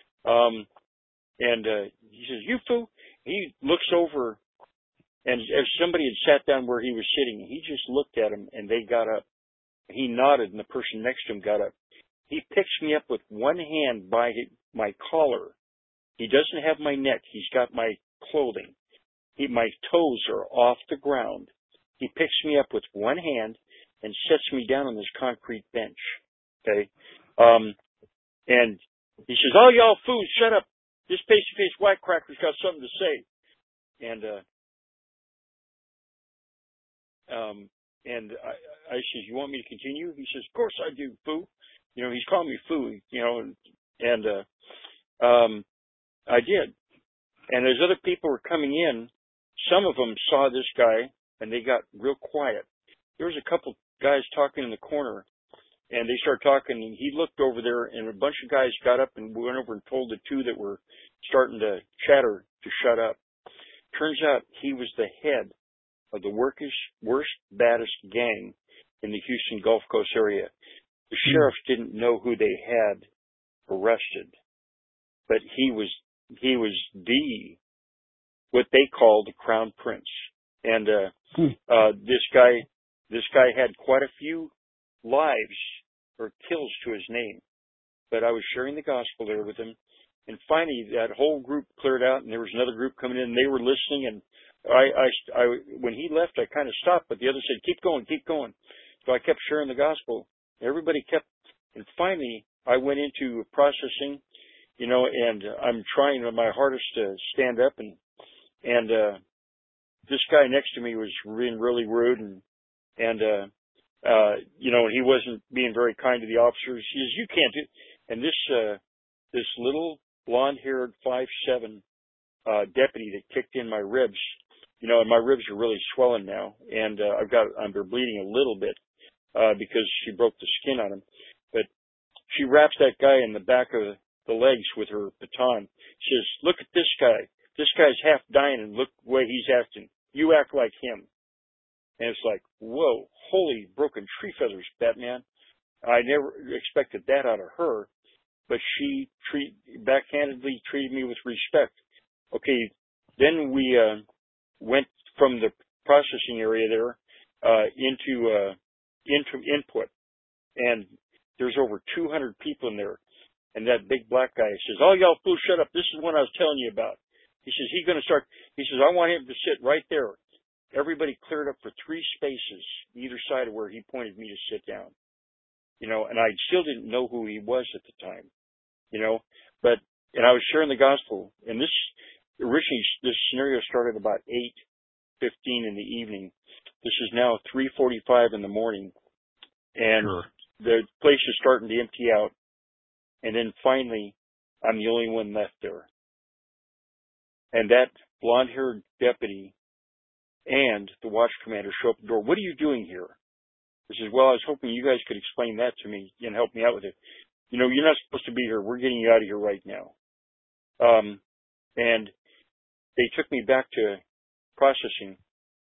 he says, you fool. He looks over, and if somebody had sat down where he was sitting, he just looked at him, and they got up. He nodded, and the person next to him got up. He picks me up with one hand by my collar. He doesn't have my neck. He's got my clothing. My toes are off the ground. He picks me up with one hand and sets me down on this concrete bench. Okay? And he says, "All y'all fools, shut up. This pasty-faced white cracker's got something to say." And I says, "You want me to continue?" He says, "Of course I do, foo." You know, he's calling me foo, you know, and I did. And as other people were coming in, some of them saw this guy and they got real quiet. There was a couple guys talking in the corner, and they started talking, and he looked over there, and a bunch of guys got up and went over and told the two that were starting to chatter to shut up. Turns out he was the head of the worst, baddest gang in the Houston Gulf Coast area. The sheriffs didn't know who they had arrested, but he was what they called the Crown Prince. And this guy had quite a few lives or kills to his name. But I was sharing the gospel there with him, and finally that whole group cleared out, and there was another group coming in, and they were listening. And I when he left, I kind of stopped, but the others said, "Keep going, keep going." So I kept sharing the gospel. Everybody kept, and finally I went into processing, you know, and I'm trying my hardest to stand up, and this guy next to me was being really rude, and you know, he wasn't being very kind to the officers. He says, "You can't do," and this little blonde-haired 5'7" deputy that kicked in my ribs, you know, and my ribs are really swollen now, and they're bleeding a little bit because she broke the skin on him. But she wraps that guy in the back of the legs with her baton. She says, "Look at this guy. This guy's half dying, and look the way he's acting. You act like him." And it's like, whoa, holy broken tree feathers, Batman. I never expected that out of her, but she backhandedly treated me with respect. Okay, then we went from the processing area there into input, and there's over 200 people in there. And that big black guy says, "Oh, y'all fools, shut up. This is what I was telling you about." He says, "He's going to start." He says, "I want him to sit right there." Everybody cleared up for 3 spaces either side of where he pointed me to sit down. You know, and I still didn't know who he was at the time, you know, and I was sharing the gospel. And originally this scenario started about 8:15 in the evening. This is now 3:45 in the morning, and the place is starting to empty out. And then finally, I'm the only one left there. And that blonde-haired deputy and the watch commander show up at the door. "What are you doing here?" I says, "Well, I was hoping you guys could explain that to me and help me out with it. You know, you're not supposed to be here. We're getting you out of here right now." And they took me back to processing.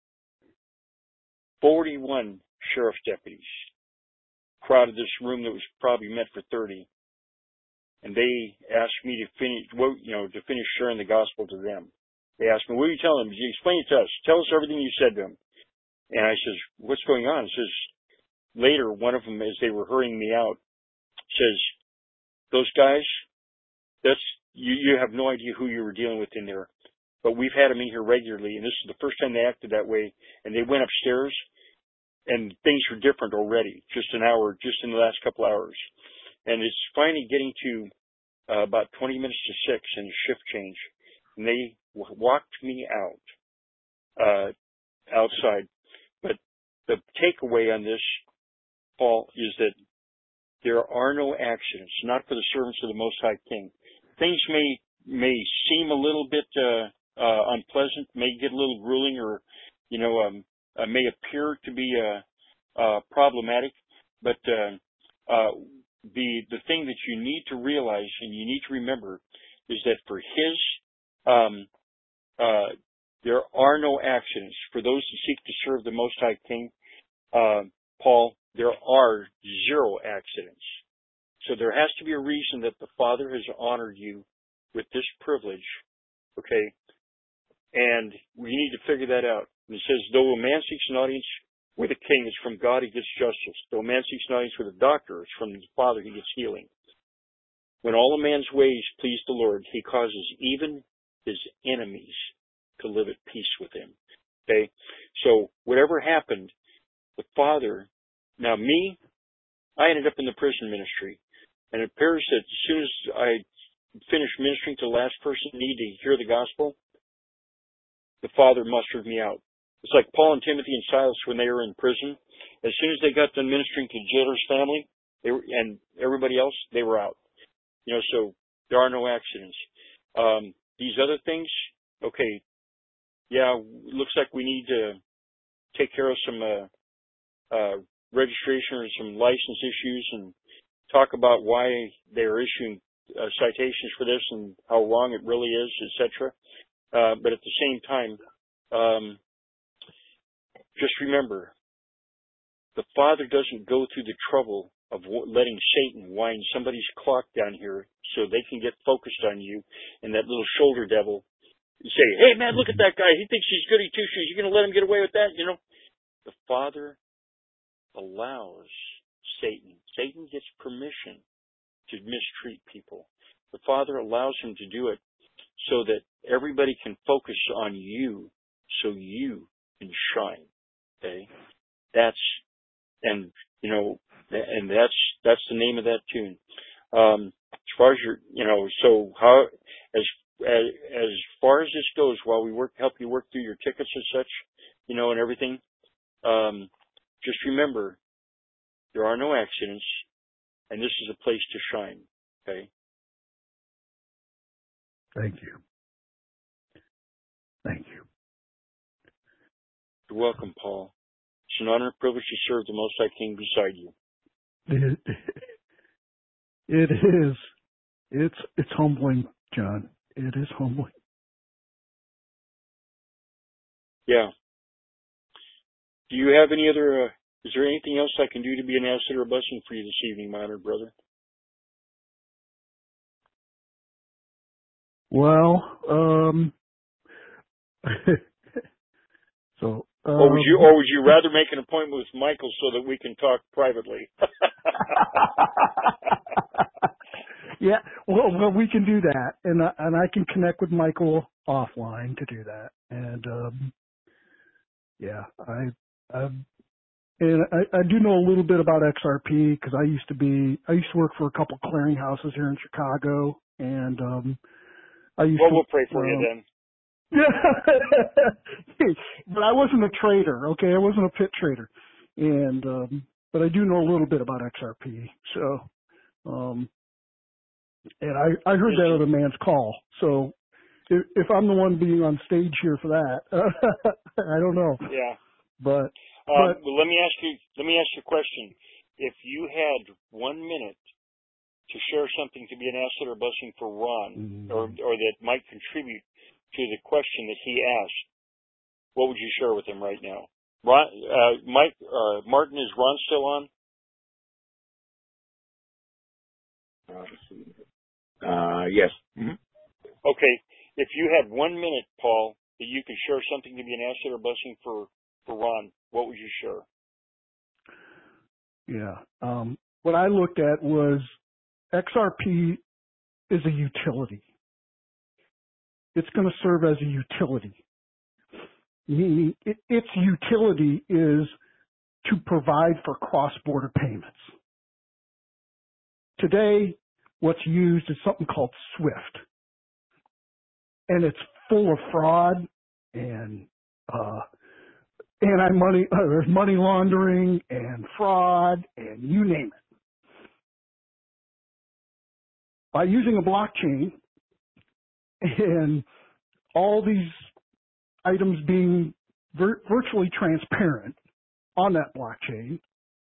41 sheriff's deputies crowded this room that was probably meant for 30. And they asked me to finish sharing the gospel to them. They asked me, "What are you telling them? Explain it to us. Tell us everything you said to them." And I says, "What's going on?" It says, later, one of them, as they were hurrying me out, says, "Those guys, you have no idea who you were dealing with in there. But we've had them in here regularly, and this is the first time they acted that way. And they went upstairs, and things were different already, just in the last couple hours. And it's finally getting to about 20 minutes to 6 and a shift change. And they walked me out, outside. But the takeaway on this, Paul, is that there are no accidents, not for the servants of the Most High King. Things may seem a little bit unpleasant, may get a little grueling, or may appear to be problematic, but the thing that you need to realize and you need to remember is that for there are no accidents. For those who seek to serve the Most High King, Paul, there are 0 accidents. So there has to be a reason that the Father has honored you with this privilege, okay? And we need to figure that out. And it says, though a man seeks an audience with a king, it's from God he gets justice. Though a man seeks knowledge with a doctor, it's from the Father he gets healing. When all a man's ways please the Lord, he causes even his enemies to live at peace with him. Okay? So whatever happened, the Father, now me, I ended up in the prison ministry. And it appears that as soon as I finished ministering to the last person who needed to hear the gospel, the Father mustered me out. It's like Paul and Timothy and Silas when they were in prison. As soon as they got done ministering to the jailer's family and everybody else, they were out. So there are no accidents. These other things, okay, yeah, looks like we need to take care of some registration or some license issues and talk about why they're issuing citations for this and how wrong it really is, etc. But at the same time, just remember, the Father doesn't go through the trouble of letting Satan wind somebody's clock down here so they can get focused on you and that little shoulder devil say, hey man, look at that guy. He thinks he's goody two shoes. You going to let him get away with that? The Father allows Satan. Satan gets permission to mistreat people. The Father allows him to do it so that everybody can focus on you so you can shine. Okay? That's the name of that tune. As far as so how, as far as this goes, while we help you work through your tickets and such, and everything, just remember, there are no accidents, and this is a place to shine. Okay? Thank you. Thank you. You're welcome, Paul. It's an honor and privilege to serve the Most High King beside you. It is. It's humbling, John. It is humbling. Yeah. Do you have any other, is there anything else I can do to be an asset or a blessing for you this evening, my honored brother? Well, so. Or would you rather make an appointment with Michael so that we can talk privately? Yeah, well, we can do that, and I can connect with Michael offline to do that, and yeah, I do know a little bit about XRP because I used to work for a couple clearinghouses here in Chicago, and we'll pray for you then. But I wasn't a trader, okay? I wasn't a pit trader, and but I do know a little bit about XRP, so. And I heard that other man's call. So if I'm the one being on stage here for that, I don't know. Yeah. But well, let me ask you a question. If you had 1 minute to share something to be an asset or blessing for Ron, or that might contribute to the question that he asked, what would you share with him right now? Ron, Martin, is Ron still on? Yes. Mm-hmm. Okay. If you had 1 minute, Paul, that you could share something to be an asset or blessing for Ron, what would you share? Yeah. What I looked at was XRP is a utility. It's going to serve as a utility. Meaning its utility is to provide for cross-border payments. Today, what's used is something called SWIFT. And it's full of fraud and money laundering and fraud and you name it. By using a blockchain and all these items being virtually transparent on that blockchain,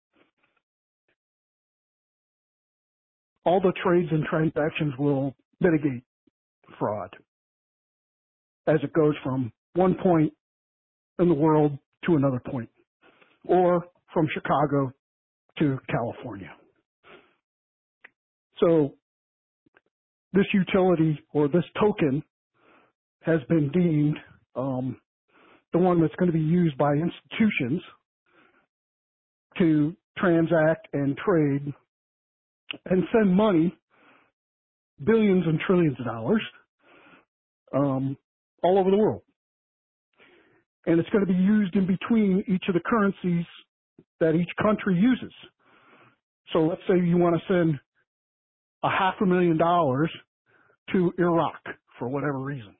all the trades and transactions will mitigate fraud as it goes from one point in the world to another point, or from Chicago to California. So this utility or this token has been deemed the one that's going to be used by institutions to transact and trade and send money, billions and trillions of dollars, all over the world. And it's going to be used in between each of the currencies that each country uses. So let's say you want to send $500,000 to Iraq for whatever reason.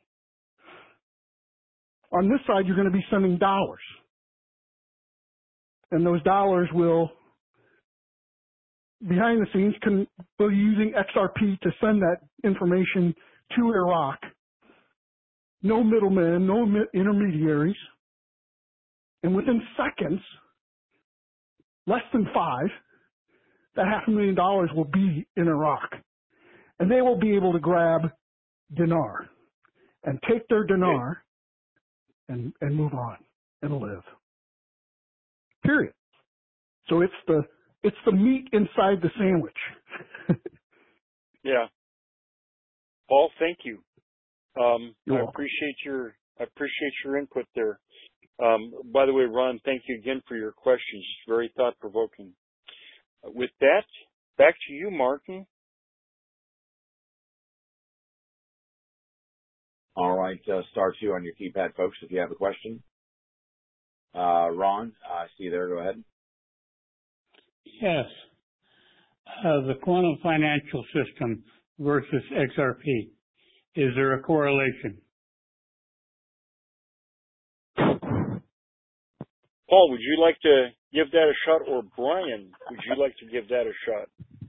On this side, you're going to be sending dollars. And those dollars will, behind the scenes, will be using XRP to send that information to Iraq. No middlemen, no intermediaries. And within seconds, less than 5, that $500,000 will be in Iraq. And they will be able to grab dinar and take their dinar and move on and live. Period. So it's the meat inside the sandwich. Yeah. Paul, thank you. You're I welcome. appreciate your input there. By the way, Ron, thank you again for your questions. It's very thought provoking. With that, back to you, Martin. All right, star 2 on your keypad, folks, if you have a question. Ron, I see you there. Go ahead. Yes. The quantum financial system versus XRP. Is there a correlation? Paul, would you like to give that a shot, or Brian, would you like to give that a shot?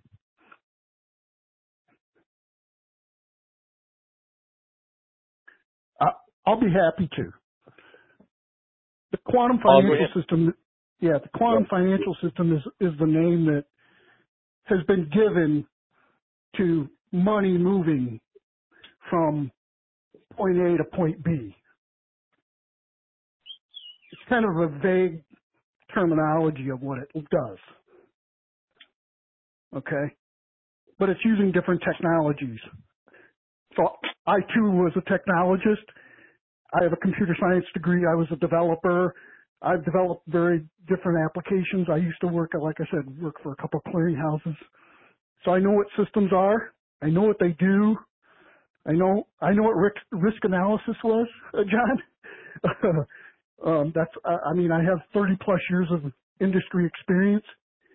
I'll be happy to. The quantum financial system, the quantum financial system is the name that has been given to money moving from point A to point B. It's kind of a vague terminology of what it does. Okay? But it's using different technologies. So I too was a technologist. I have a computer science degree. I was a developer. I've developed very different applications. I used to work, like I said, work for a couple of clearinghouses. So I know what systems are. I know what they do. I know what risk analysis was, John. I have 30 plus years of industry experience.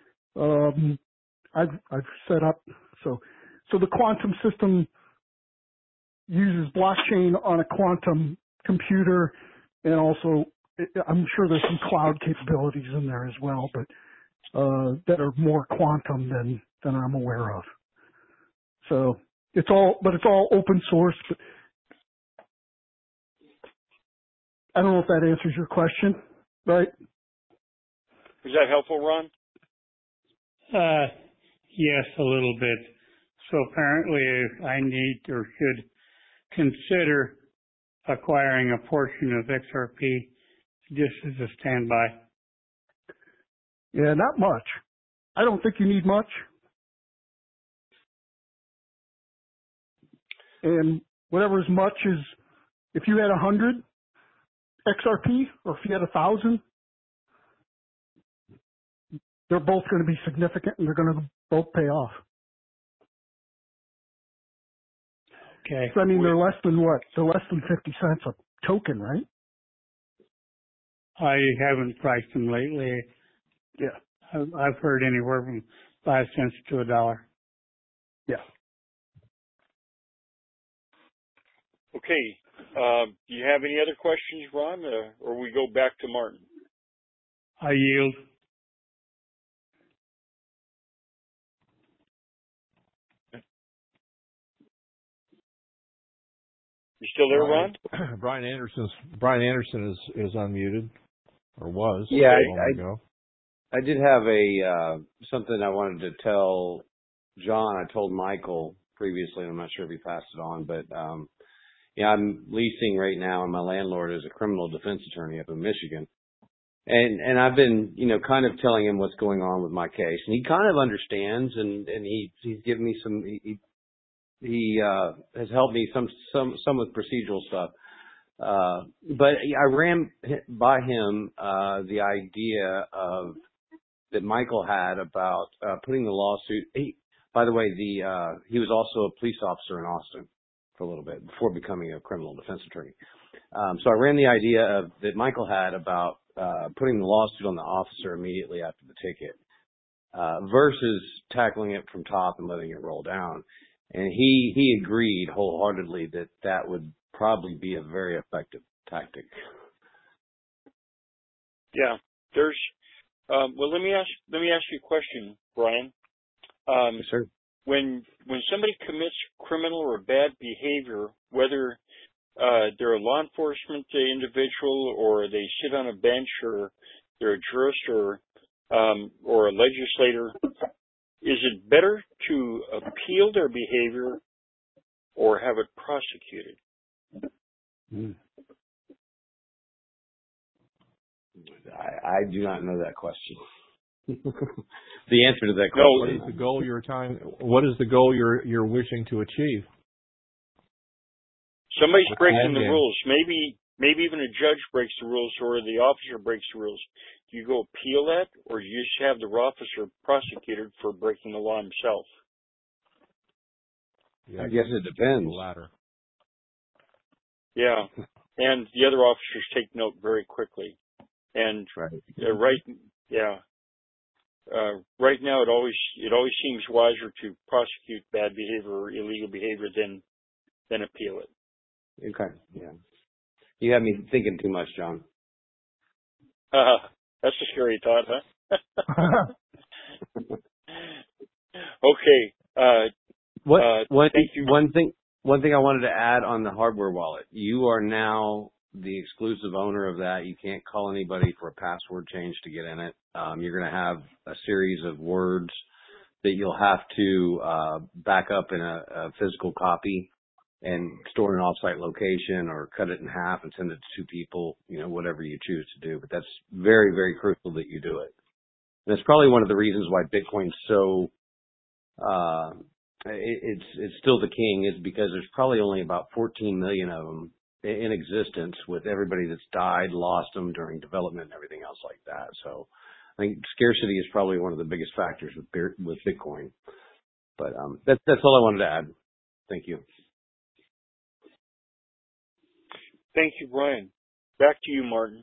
I've set up, so the quantum system uses blockchain on a quantum computer, and also I'm sure there's some cloud capabilities in there as well, but that are more quantum than I'm aware of. So it's all open source. But I don't know if that answers your question, right? Is that helpful, Ron? Yes, a little bit. So apparently I need or should consider acquiring a portion of XRP just as a standby. Yeah, not much. I don't think you need much. And whatever is much is, if you had 100 XRP or if you had 1,000, they're both going to be significant and they're going to both pay off. Okay. So, I mean, they're less than what? They're less than 50 cents a token, right? I haven't priced them lately. Yeah. I've heard anywhere from 5 cents to $1. Yeah. Okay. Do you have any other questions, Ron, or we go back to Martin? I yield. You still there, Ron? Brian Anderson is unmuted, or was. Yeah, a moment ago. I did have something I wanted to tell John. I told Michael previously, and I'm not sure if he passed it on, but I'm leasing right now, and my landlord is a criminal defense attorney up in Michigan. And I've been, kind of telling him what's going on with my case, and he kind of understands, and he's given me some. He has helped me some with procedural stuff. But I ran by him the idea of that Michael had about putting the lawsuit. By the way, he was also a police officer in Austin for a little bit before becoming a criminal defense attorney. So I ran the idea that Michael had about putting the lawsuit on the officer immediately after the ticket versus tackling it from top and letting it roll down. And he agreed wholeheartedly that that would probably be a very effective tactic. Yeah, there's. Well, let me ask you a question, Brian. Yes, sir. When somebody commits criminal or bad behavior, whether they're a law enforcement individual or they sit on a bench or they're a jurist or a legislator, is it better to appeal their behavior or have it prosecuted? I do not know that question. The answer to that question. What is the goal What is the goal you're wishing to achieve? Somebody's breaking the rules. Maybe even a judge breaks the rules or the officer breaks the rules. Do you go appeal that, or do you just have the officer prosecuted for breaking the law himself? Yeah, I guess it depends. The latter. Yeah, and the other officers take note very quickly. And right now it always seems wiser to prosecute bad behavior or illegal behavior than appeal it. Okay, yeah. You have me thinking too much, John. That's a scary thought, huh? Okay. Thank you. One thing I wanted to add on the hardware wallet. You are now the exclusive owner of that. You can't call anybody for a password change to get in it. You're going to have a series of words that you'll have to back up in a physical copy and store in an offsite location or cut it in half and send it to two people, whatever you choose to do. But that's very, very crucial that you do it. And that's probably one of the reasons why Bitcoin's so, it's still the king, is because there's probably only about 14 million of them in existence, with everybody that's died, lost them during development and everything else like that. So I think scarcity is probably one of the biggest factors with Bitcoin. But that's all I wanted to add. Thank you. Thank you, Brian. Back to you, Martin.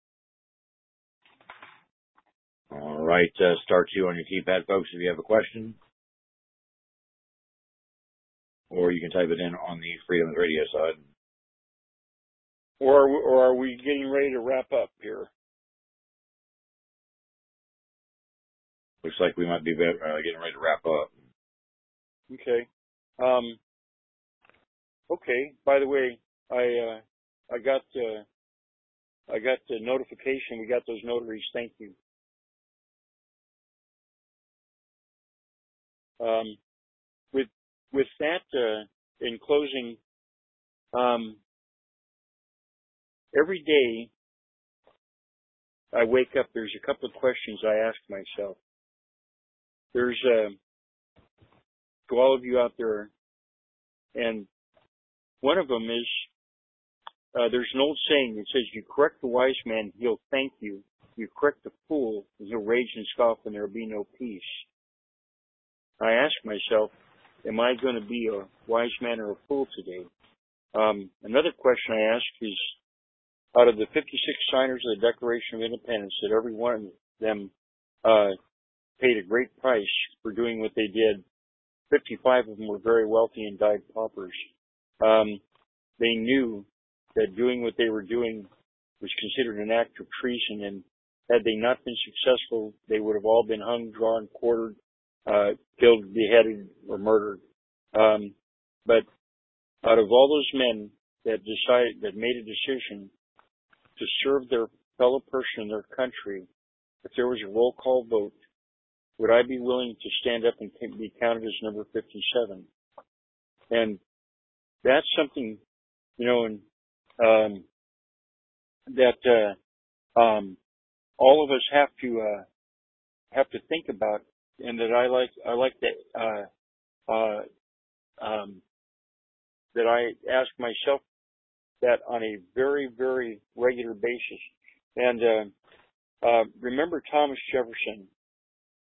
All right, star 2 on your keypad, folks, if you have a question. Or you can type it in on the Freedom Radio side. Or are we getting ready to wrap up here? Looks like we might be getting ready to wrap up. Okay. Okay. By the way, I got the notification. We got those notaries. Thank you. With that, in closing, every day I wake up, there's a couple of questions I ask myself. There's to all of you out there, and one of them is, there's an old saying that says, you correct the wise man, he'll thank you. You correct the fool, and he'll rage and scoff, and there'll be no peace. I ask myself, am I going to be a wise man or a fool today? Another question I ask is, out of the 56 signers of the Declaration of Independence, that every one of them paid a great price for doing what they did. 55 of them were very wealthy and died paupers. They knew that doing what they were doing was considered an act of treason, and had they not been successful, they would have all been hung, drawn, quartered, killed, beheaded, or murdered. But out of all those men that made a decision to serve their fellow person in their country, if there was a roll call vote, would I be willing to stand up and be counted as number 57? And that's something, that all of us have to think about, and that I like that I ask myself that on a very, very regular basis. And remember Thomas Jefferson.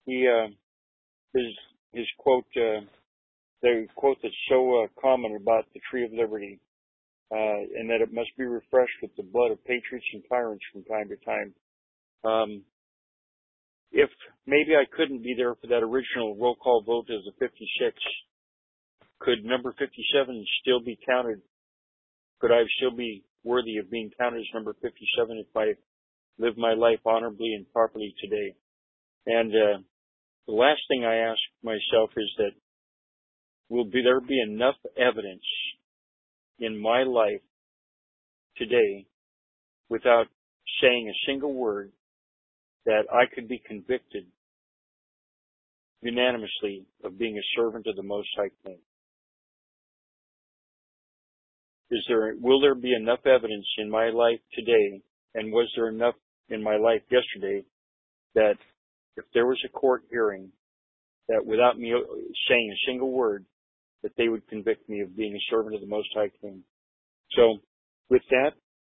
his quote, the quote that's so common about the Tree of Liberty, and that it must be refreshed with the blood of patriots and tyrants from time to time. If maybe I couldn't be there for that original roll call vote as a 56, could number 57 still be counted? Could I still be worthy of being counted as number 57 if I live my life honorably and properly today? And the last thing I ask myself is that will there be enough evidence in my life today without saying a single word that I could be convicted unanimously of being a servant of the Most High King? Will there be enough evidence in my life today, and was there enough in my life yesterday, that if there was a court hearing, that without me saying a single word, that they would convict me of being a servant of the Most High King? So, with that,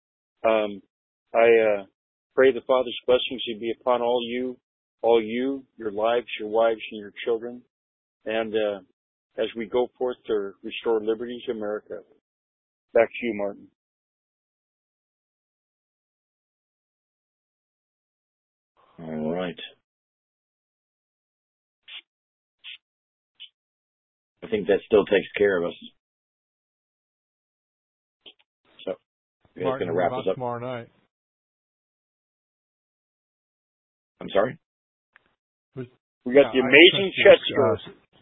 I pray the Father's blessings to be upon all you, your lives, your wives, and your children, and as we go forth to restore liberty to America. Back to you, Martin. All right. I think that still takes care of us. So, you guys going to wrap us up tomorrow night? I'm sorry? We got the amazing Chet store.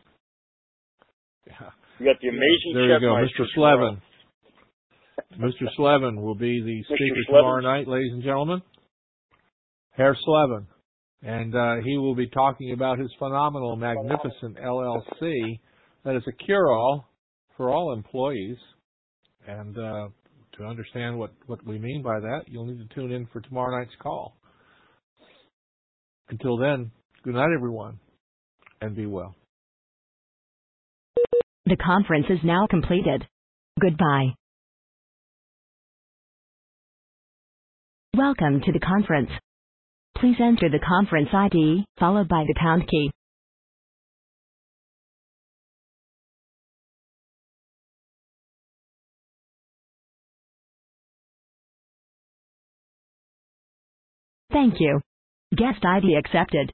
We got the amazing There you Chet go, Meister Mr. Slevin. Mr. Slevin will be the speaker tomorrow night, ladies and gentlemen. Herr Slevin. And he will be talking about his phenomenal, magnificent LLC that is a cure-all for all employees. And to understand what we mean by that, you'll need to tune in for tomorrow night's call. Until then, good night, everyone, and be well. The conference is now completed. Goodbye. Welcome to the conference. Please enter the conference ID, followed by the pound key. Thank you. Guest ID accepted.